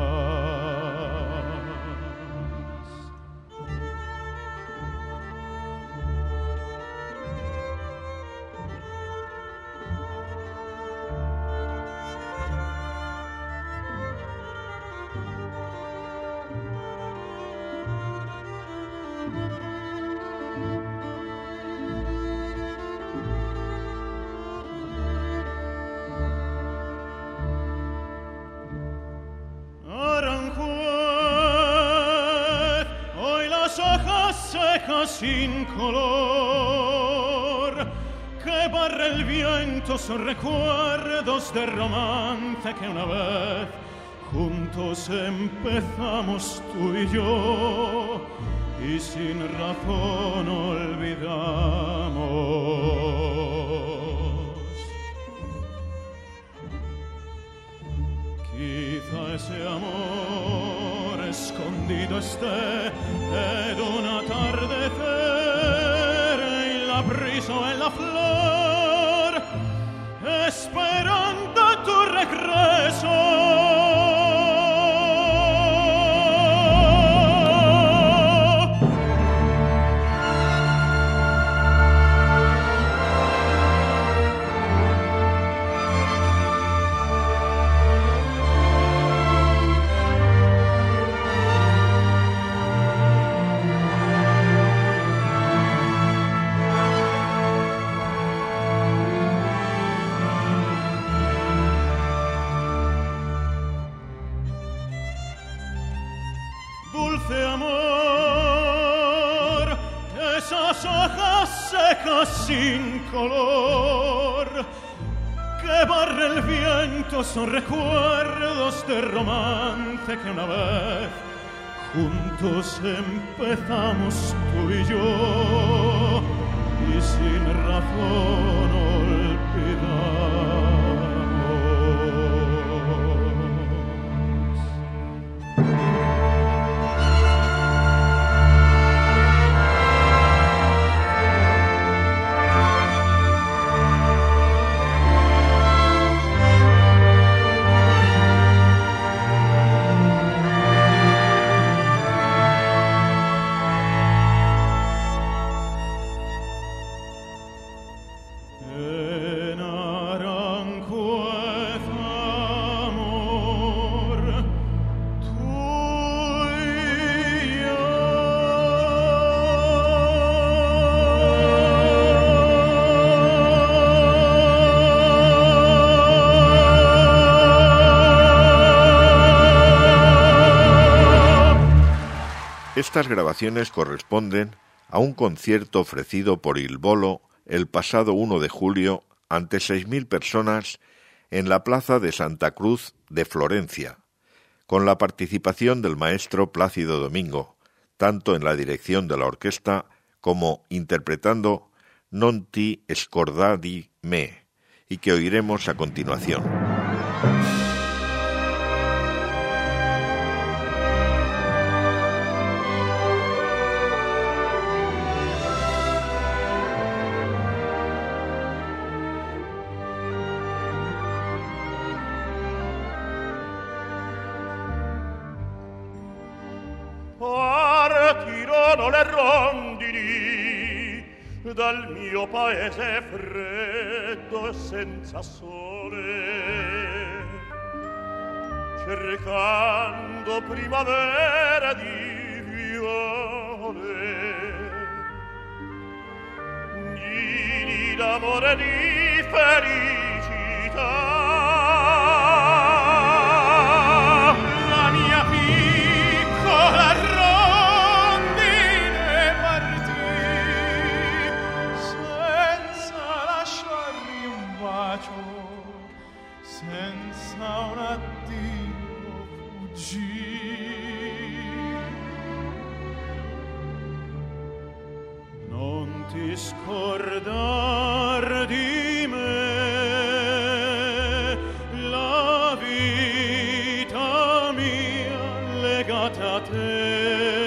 Sin color, que barra el viento sus recuerdos de romance que una vez juntos empezamos tú y yo, y sin razón olvidamos. Quizá ese amor escondido esté en un atardecer, en la brisa o en la flor, esperando tu regreso. dulce amor, esas hojas secas sin color, que barre el viento, son recuerdos de romance que una vez juntos empezamos tú y yo, y sin razón olvidamos. Estas grabaciones corresponden a un concierto ofrecido por Il Bolo el pasado uno de julio ante seis mil personas en la plaza de Santa Cruz de Florencia, con la participación del maestro Plácido Domingo, tanto en la dirección de la orquesta como interpretando Non ti scordadi me, y que oiremos a continuación. Partirono le rondini dal mio paese freddo e senza sole, cercando primavera di viole, nidi d'amore e di felicità. La mia piccola rondine partì senza lasciarmi un bacio, senza un addio fuggì. Non ti scordar di me, la vita mia legata a te.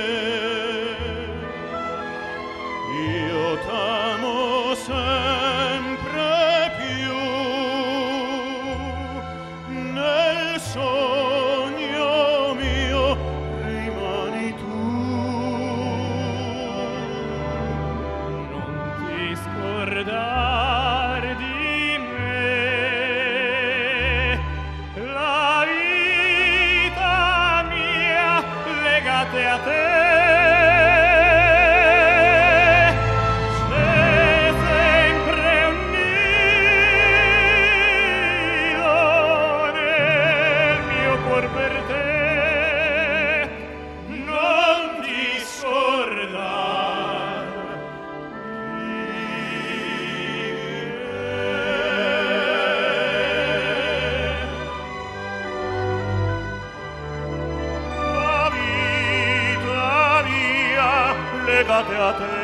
Io t'amo sempre più, nel sogno mio rimani tu. Non ti scordar di me, la vita mia legate a te. Sei sempre un nido nel mio cuor per te. Non ti scordar la vita mia legate a te.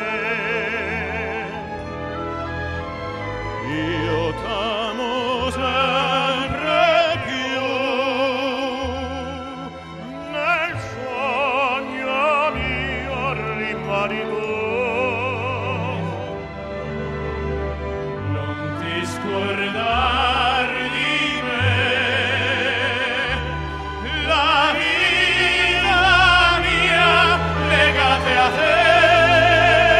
Io t'amo sempre più, nel sogno mio rimani tu. Non ti scordar di me, la vita mia legate a te.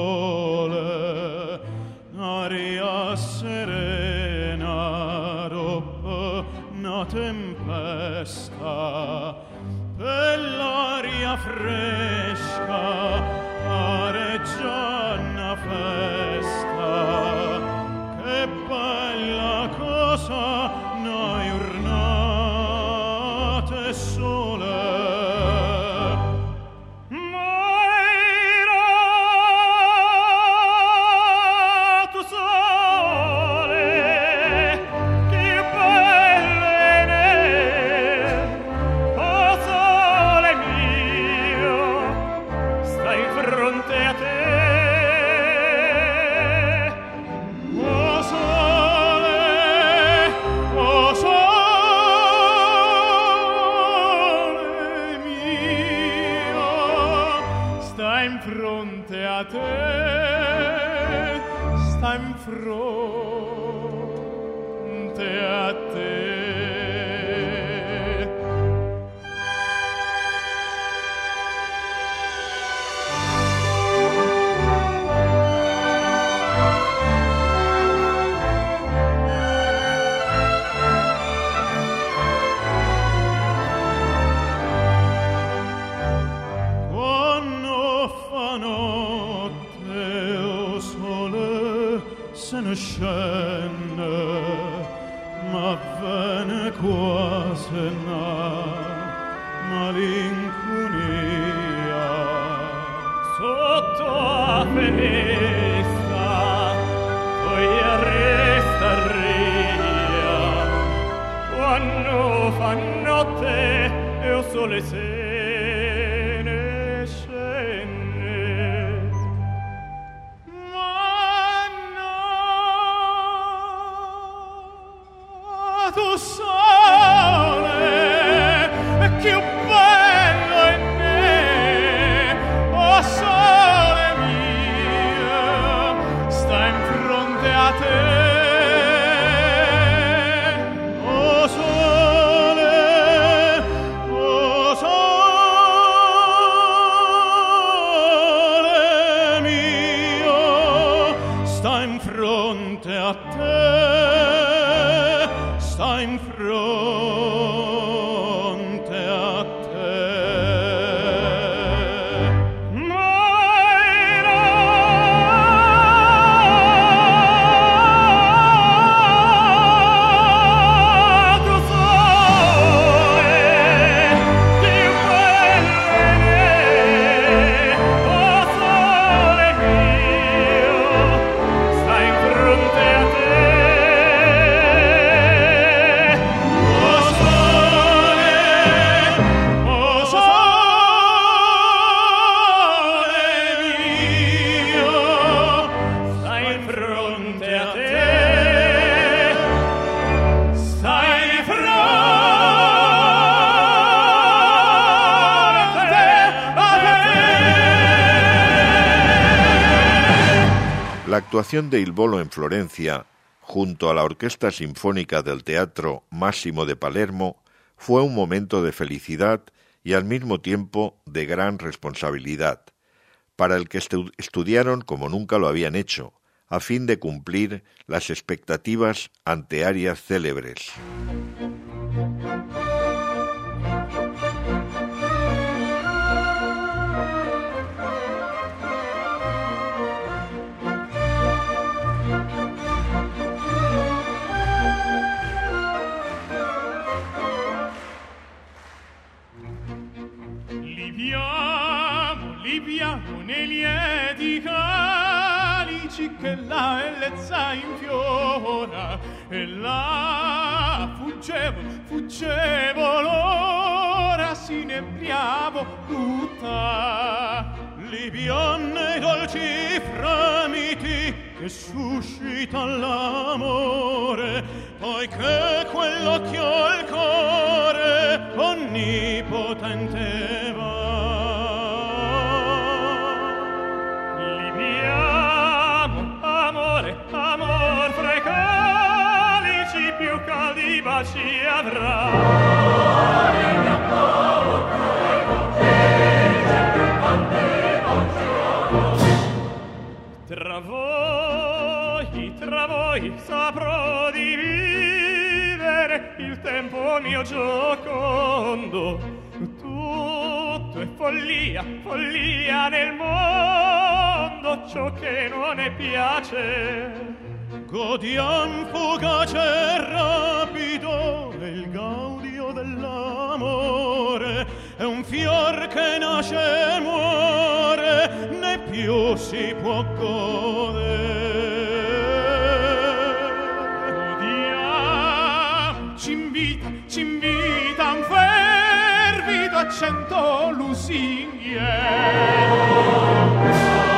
sole, aria serena, roba una tempesta, e l'aria fresca pareggia una festa. Che bella cosa noi giornate sole. Sta in fronte a te. Se ne scende, ma vene quasi una malinconia. Sotto la finestra poi resta ria, quando fa notte e il sole se ne scende. Tu sole, che bello è me, oh sole mio, sta in fronte a te. Oh sole, oh sole mio, sta in fronte a te. Sta in fronte a te. Moira, tu sole, Dio bene, oh sole mio, sta in fronte a te. La actuación de Il Volo en Florencia, junto a la Orquesta Sinfónica del Teatro Máximo de Palermo, fue un momento de felicidad y al mismo tiempo de gran responsabilidad, para el que estu- estudiaron como nunca lo habían hecho, a fin de cumplir las expectativas ante arias célebres. Liviamo, liviamo nei lieti calici che la bellezza infiora, e là fuggevo, fuggevo l'ora, si inebriavo tutta. Liviamo nei dolci fremiti che suscita l'amore, poiché quell'occhio il cuore onnipotente va. Liviamo, amore, amor, fra i calici più caldi baci avrà. Tra voi, tra voi saprò dividere il tempo mio giocondo. Tutto è follia, follia nel mondo, ciò che non ne piace. Godiam fugace e rapido il gaudio dell'amore, è un fior che nasce e muore, né più si può godere. Godiam, ci invita, ci invita un fervido accento lusinghiero.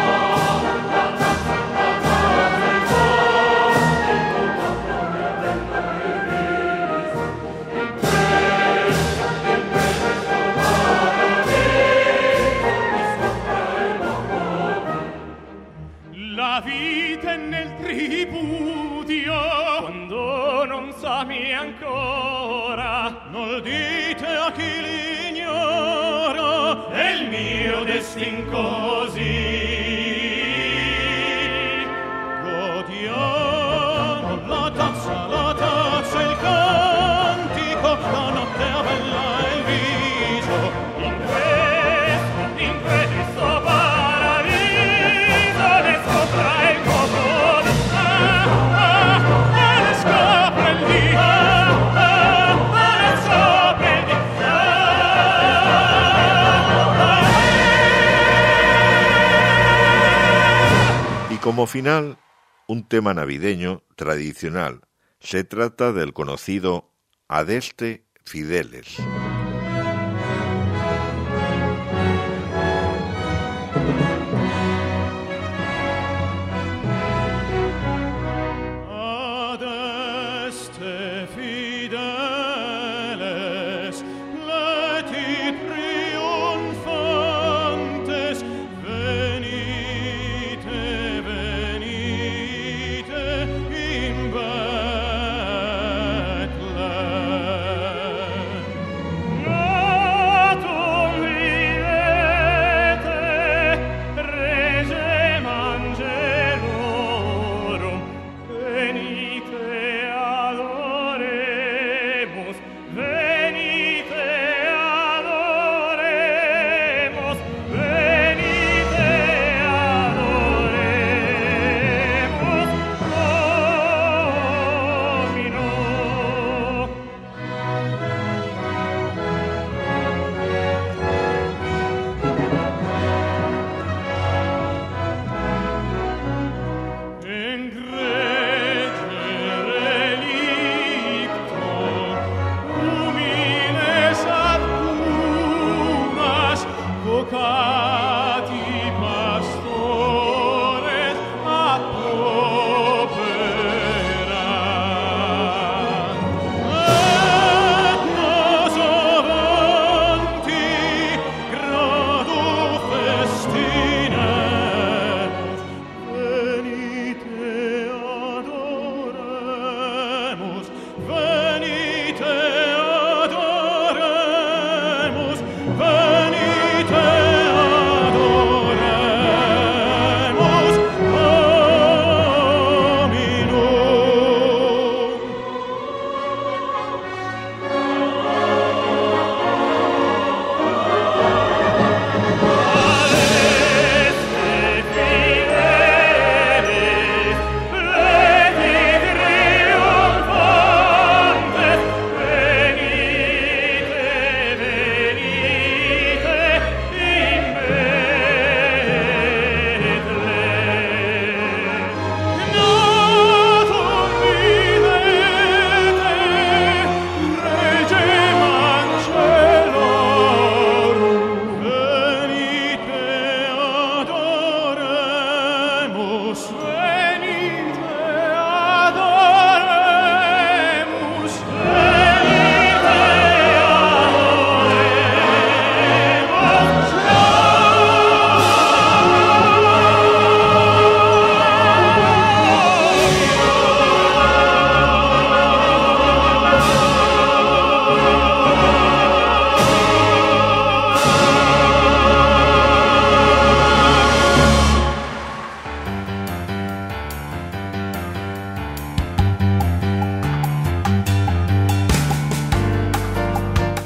La vita è nel tripudio, quando non sami ancora, non dite a chi l'ignora, è il mio destin così. Godiamo la tazza, la tazza, il cantico, la notte a bella il viso, in questo, in questo paradiso ne scopra il popolo. Ah, ah, ah, ne scopre il Dio. Ah, ah, ah, ne scopre il Dio. Y como final, un tema navideño tradicional. Se trata del conocido Adeste Fideles. Adeste fideles, leti triunfantes, venite, venite in Bethlehem.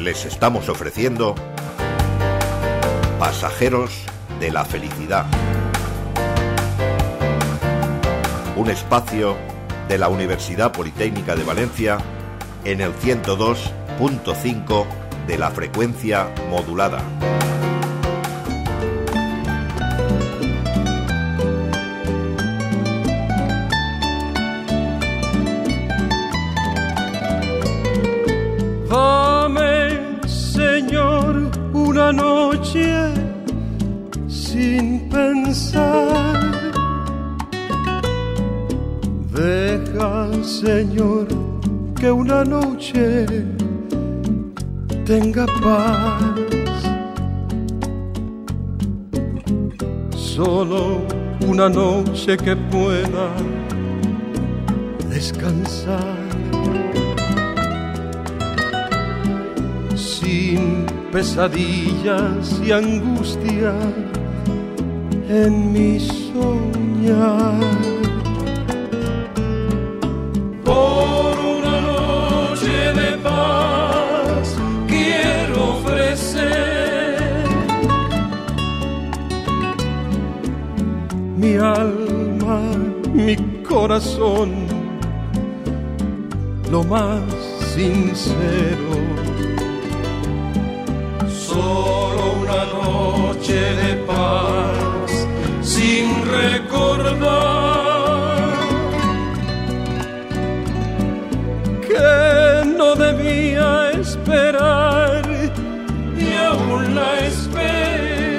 les estamos ofreciendo Pasajeros de la Felicidad, un espacio de la Universidad Politécnica de Valencia en el ciento dos punto cinco de la frecuencia modulada. Dame, Señor, una noche sin pensar. Deja, Señor, que una noche tenga paz. Solo una noche que pueda descansar. Sin pesadillas y angustia en mi soñar. Por una noche de paz quiero ofrecer mi alma, mi corazón, lo más sincero. Solo una noche de paz sin recordar que no debía esperar y aún la espero.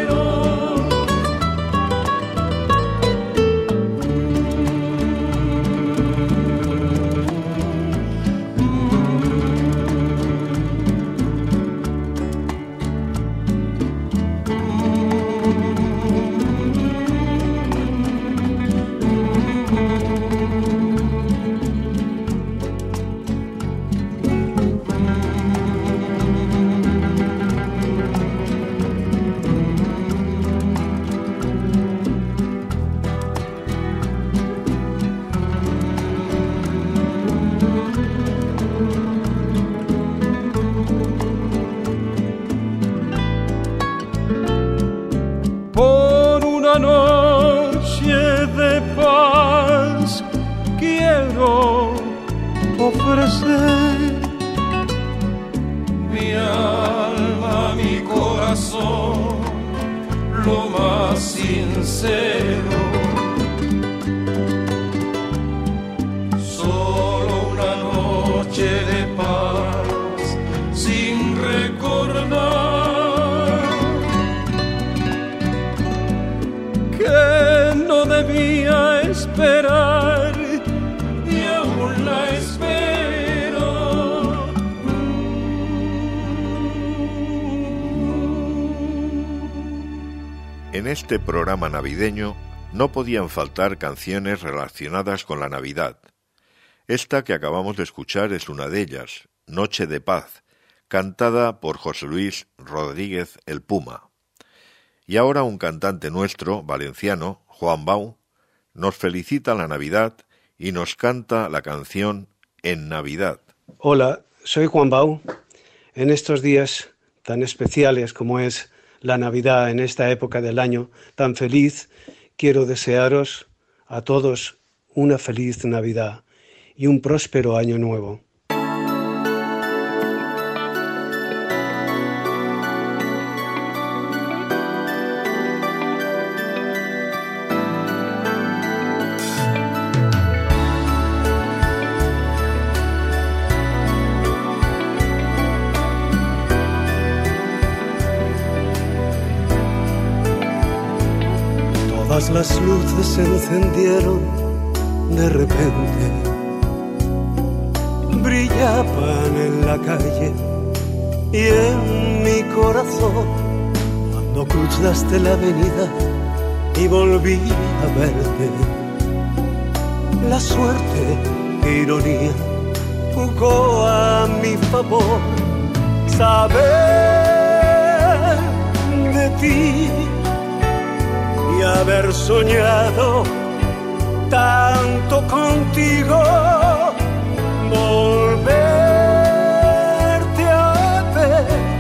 Ofrecer mi alma, mi corazón, lo más sincero. Solo una noche de paz sin recordar que no debía esperar y aún la espero. En este programa navideño no podían faltar canciones relacionadas con la Navidad. Esta que acabamos de escuchar es una de ellas, Noche de Paz, cantada por José Luis Rodríguez el Puma. Y ahora un cantante nuestro, valenciano, Juan Bau, nos felicita la Navidad y nos canta la canción En Navidad. Hola, soy Juan Bau. En estos días tan especiales como es la Navidad, en esta época del año tan feliz, quiero desearos a todos una feliz Navidad y un próspero año nuevo. Todas las luces se encendieron de repente, brillaban en la calle y en mi corazón cuando cruzaste la avenida y volví a verte. La suerte, ironía, jugó a mi favor. Saber de ti y haber soñado tanto contigo, volverte a ver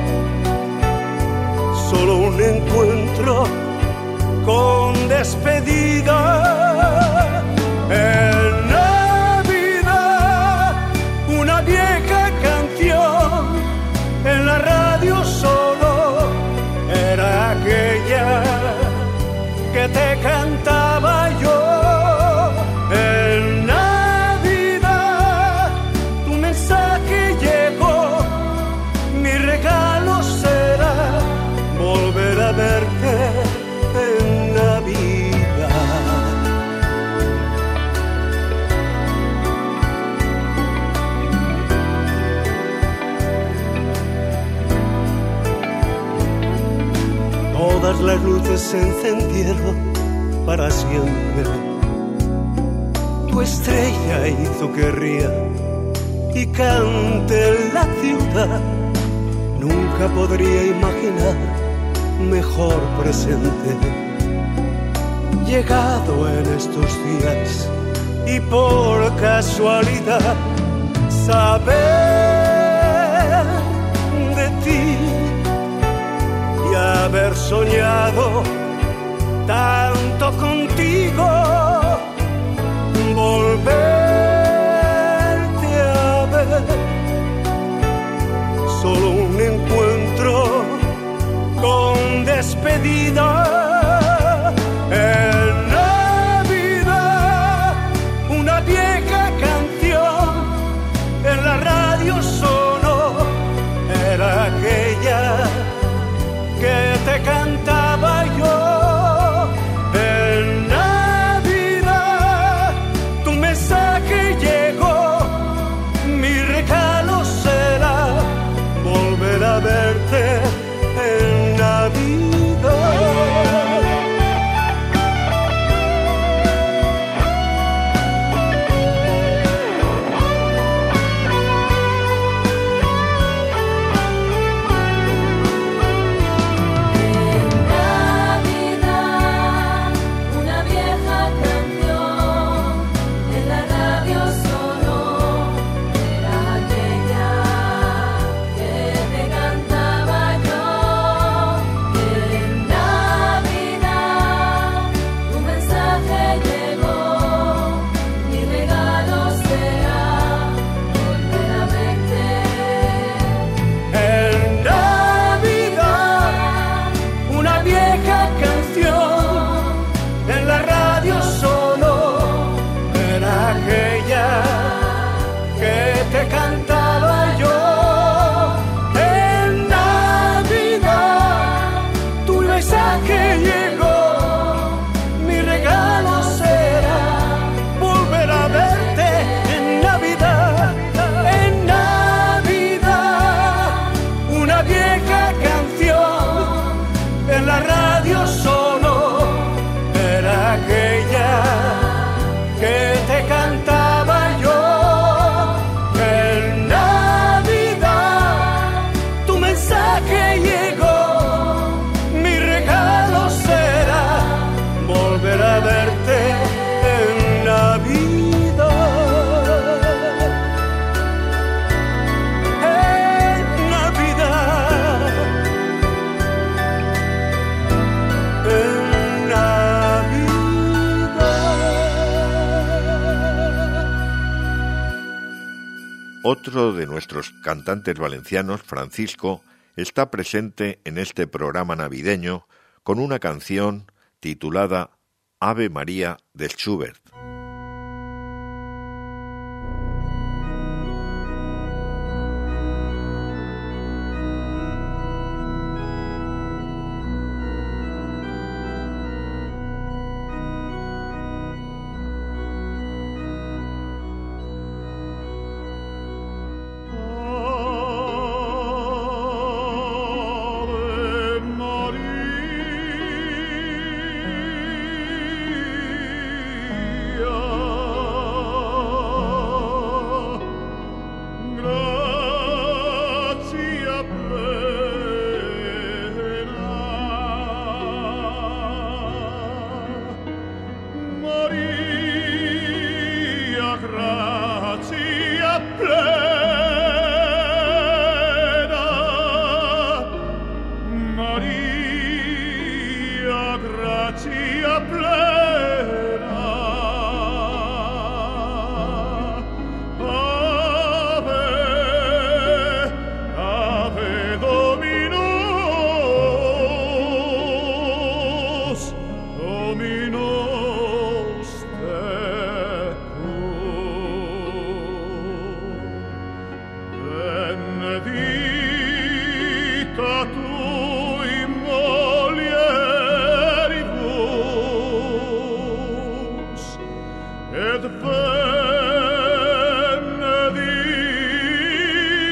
las luces se encendieron para siempre. Tu estrella hizo que ría y cante en la ciudad. Nunca podría imaginar mejor presente. Llegado en estos días y por casualidad saber de ti y haber soñado tanto contigo, volverte a ver, solo un encuentro con despedida. En Navidad, una vieja canción en la radio sonó, era aquella que te cantaba yo. En Navidad, tu mensaje llegó, mi regalo será volver a verte en Navidad. Otro de nuestros cantantes valencianos, Francisco, está presente en este programa navideño con una canción titulada Ave María de Schubert.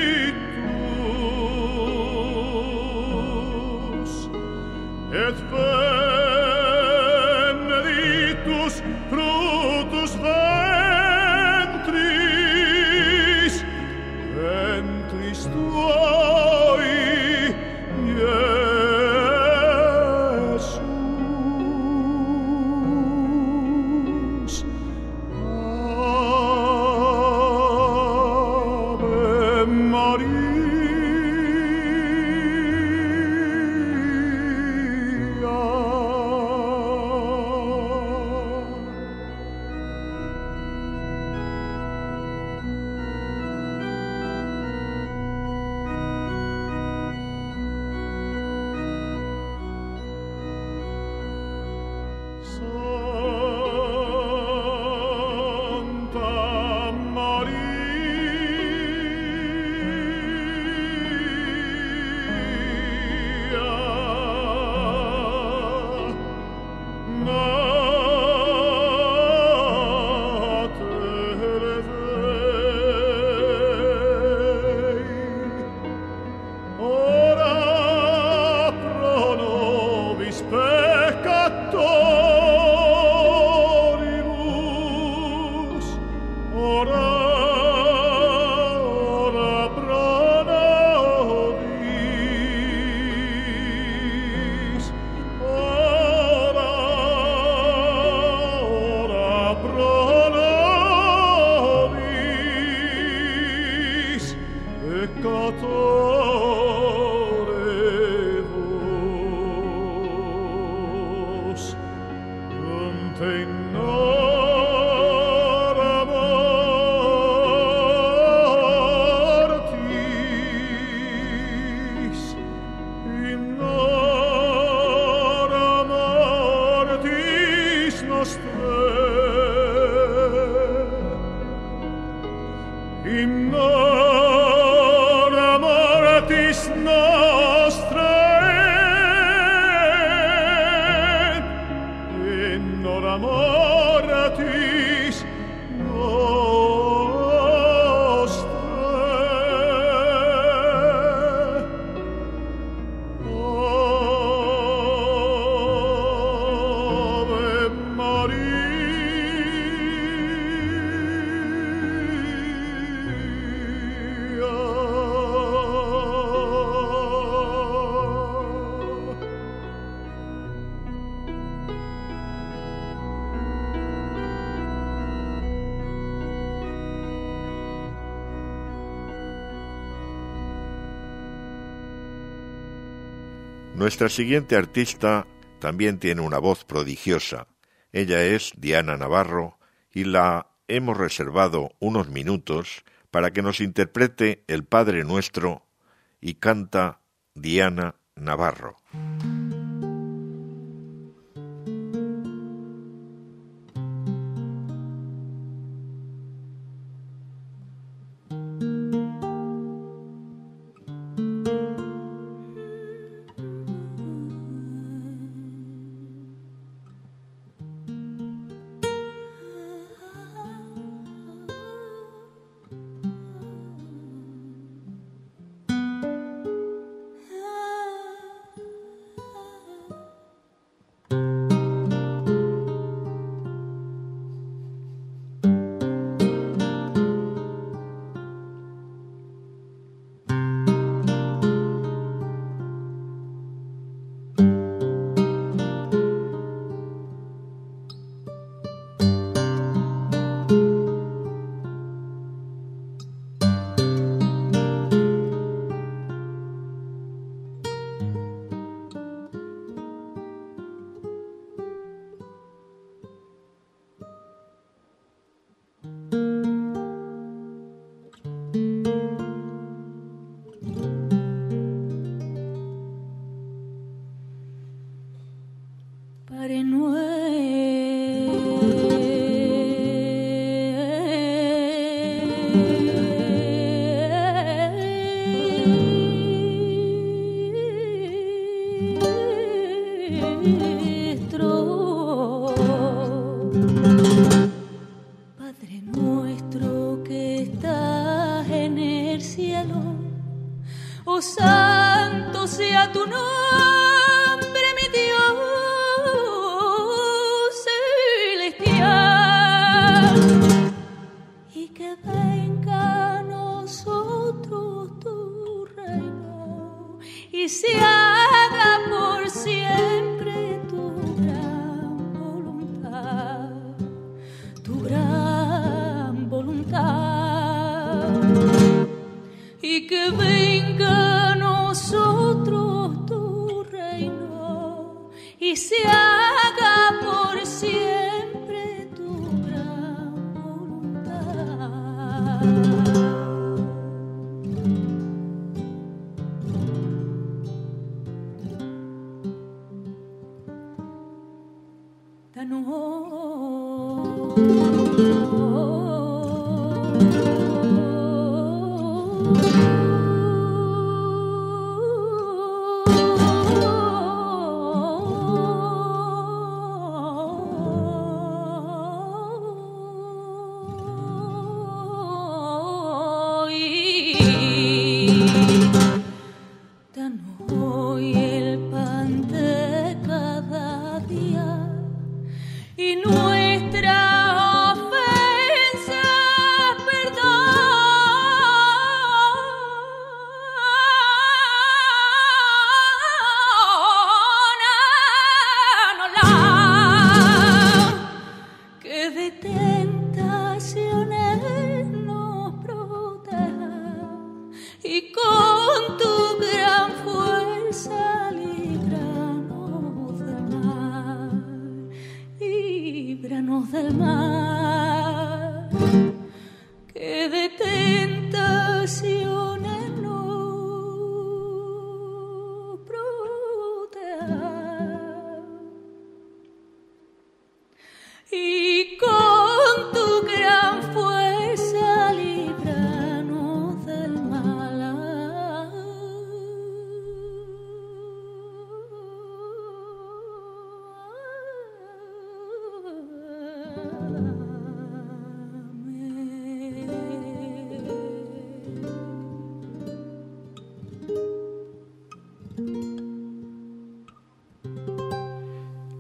et Nuestra siguiente artista también tiene una voz prodigiosa. Ella es Diana Navarro y la hemos reservado unos minutos para que nos interprete el Padre Nuestro y canta Diana Navarro.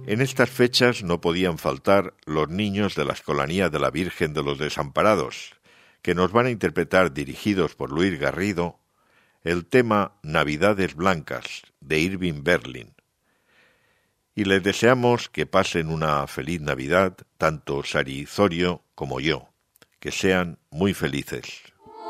En estas fechas no podían faltar los niños de la Escolanía de la Virgen de los Desamparados, que nos van a interpretar, dirigidos por Luis Garrido, el tema Navidades Blancas, de Irving Berlin. Y les deseamos que pasen una feliz Navidad, tanto Sari Zorio como yo, que sean muy felices.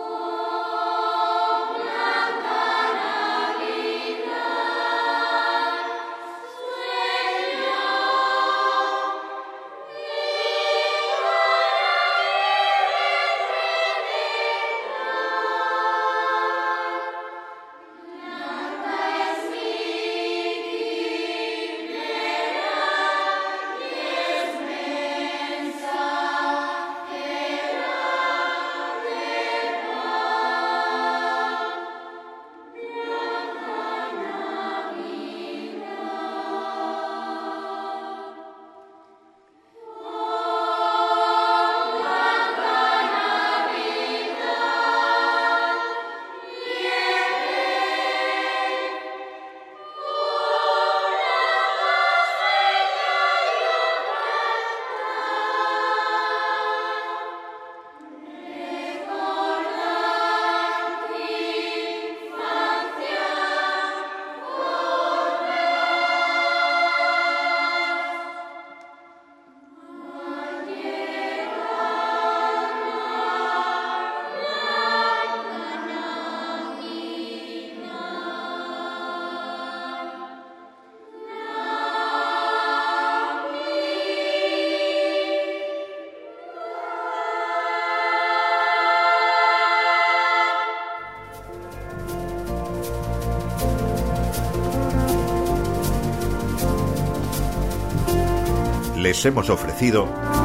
Les hemos ofrecido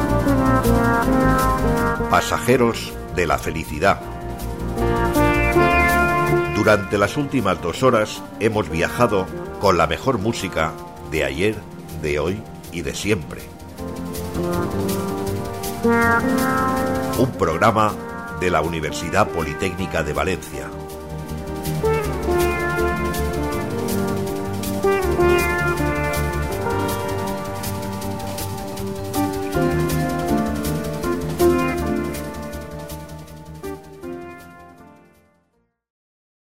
Pasajeros de la Felicidad. Durante las últimas dos horas hemos viajado con la mejor música de ayer, de hoy y de siempre. Un programa de la Universidad Politécnica de Valencia.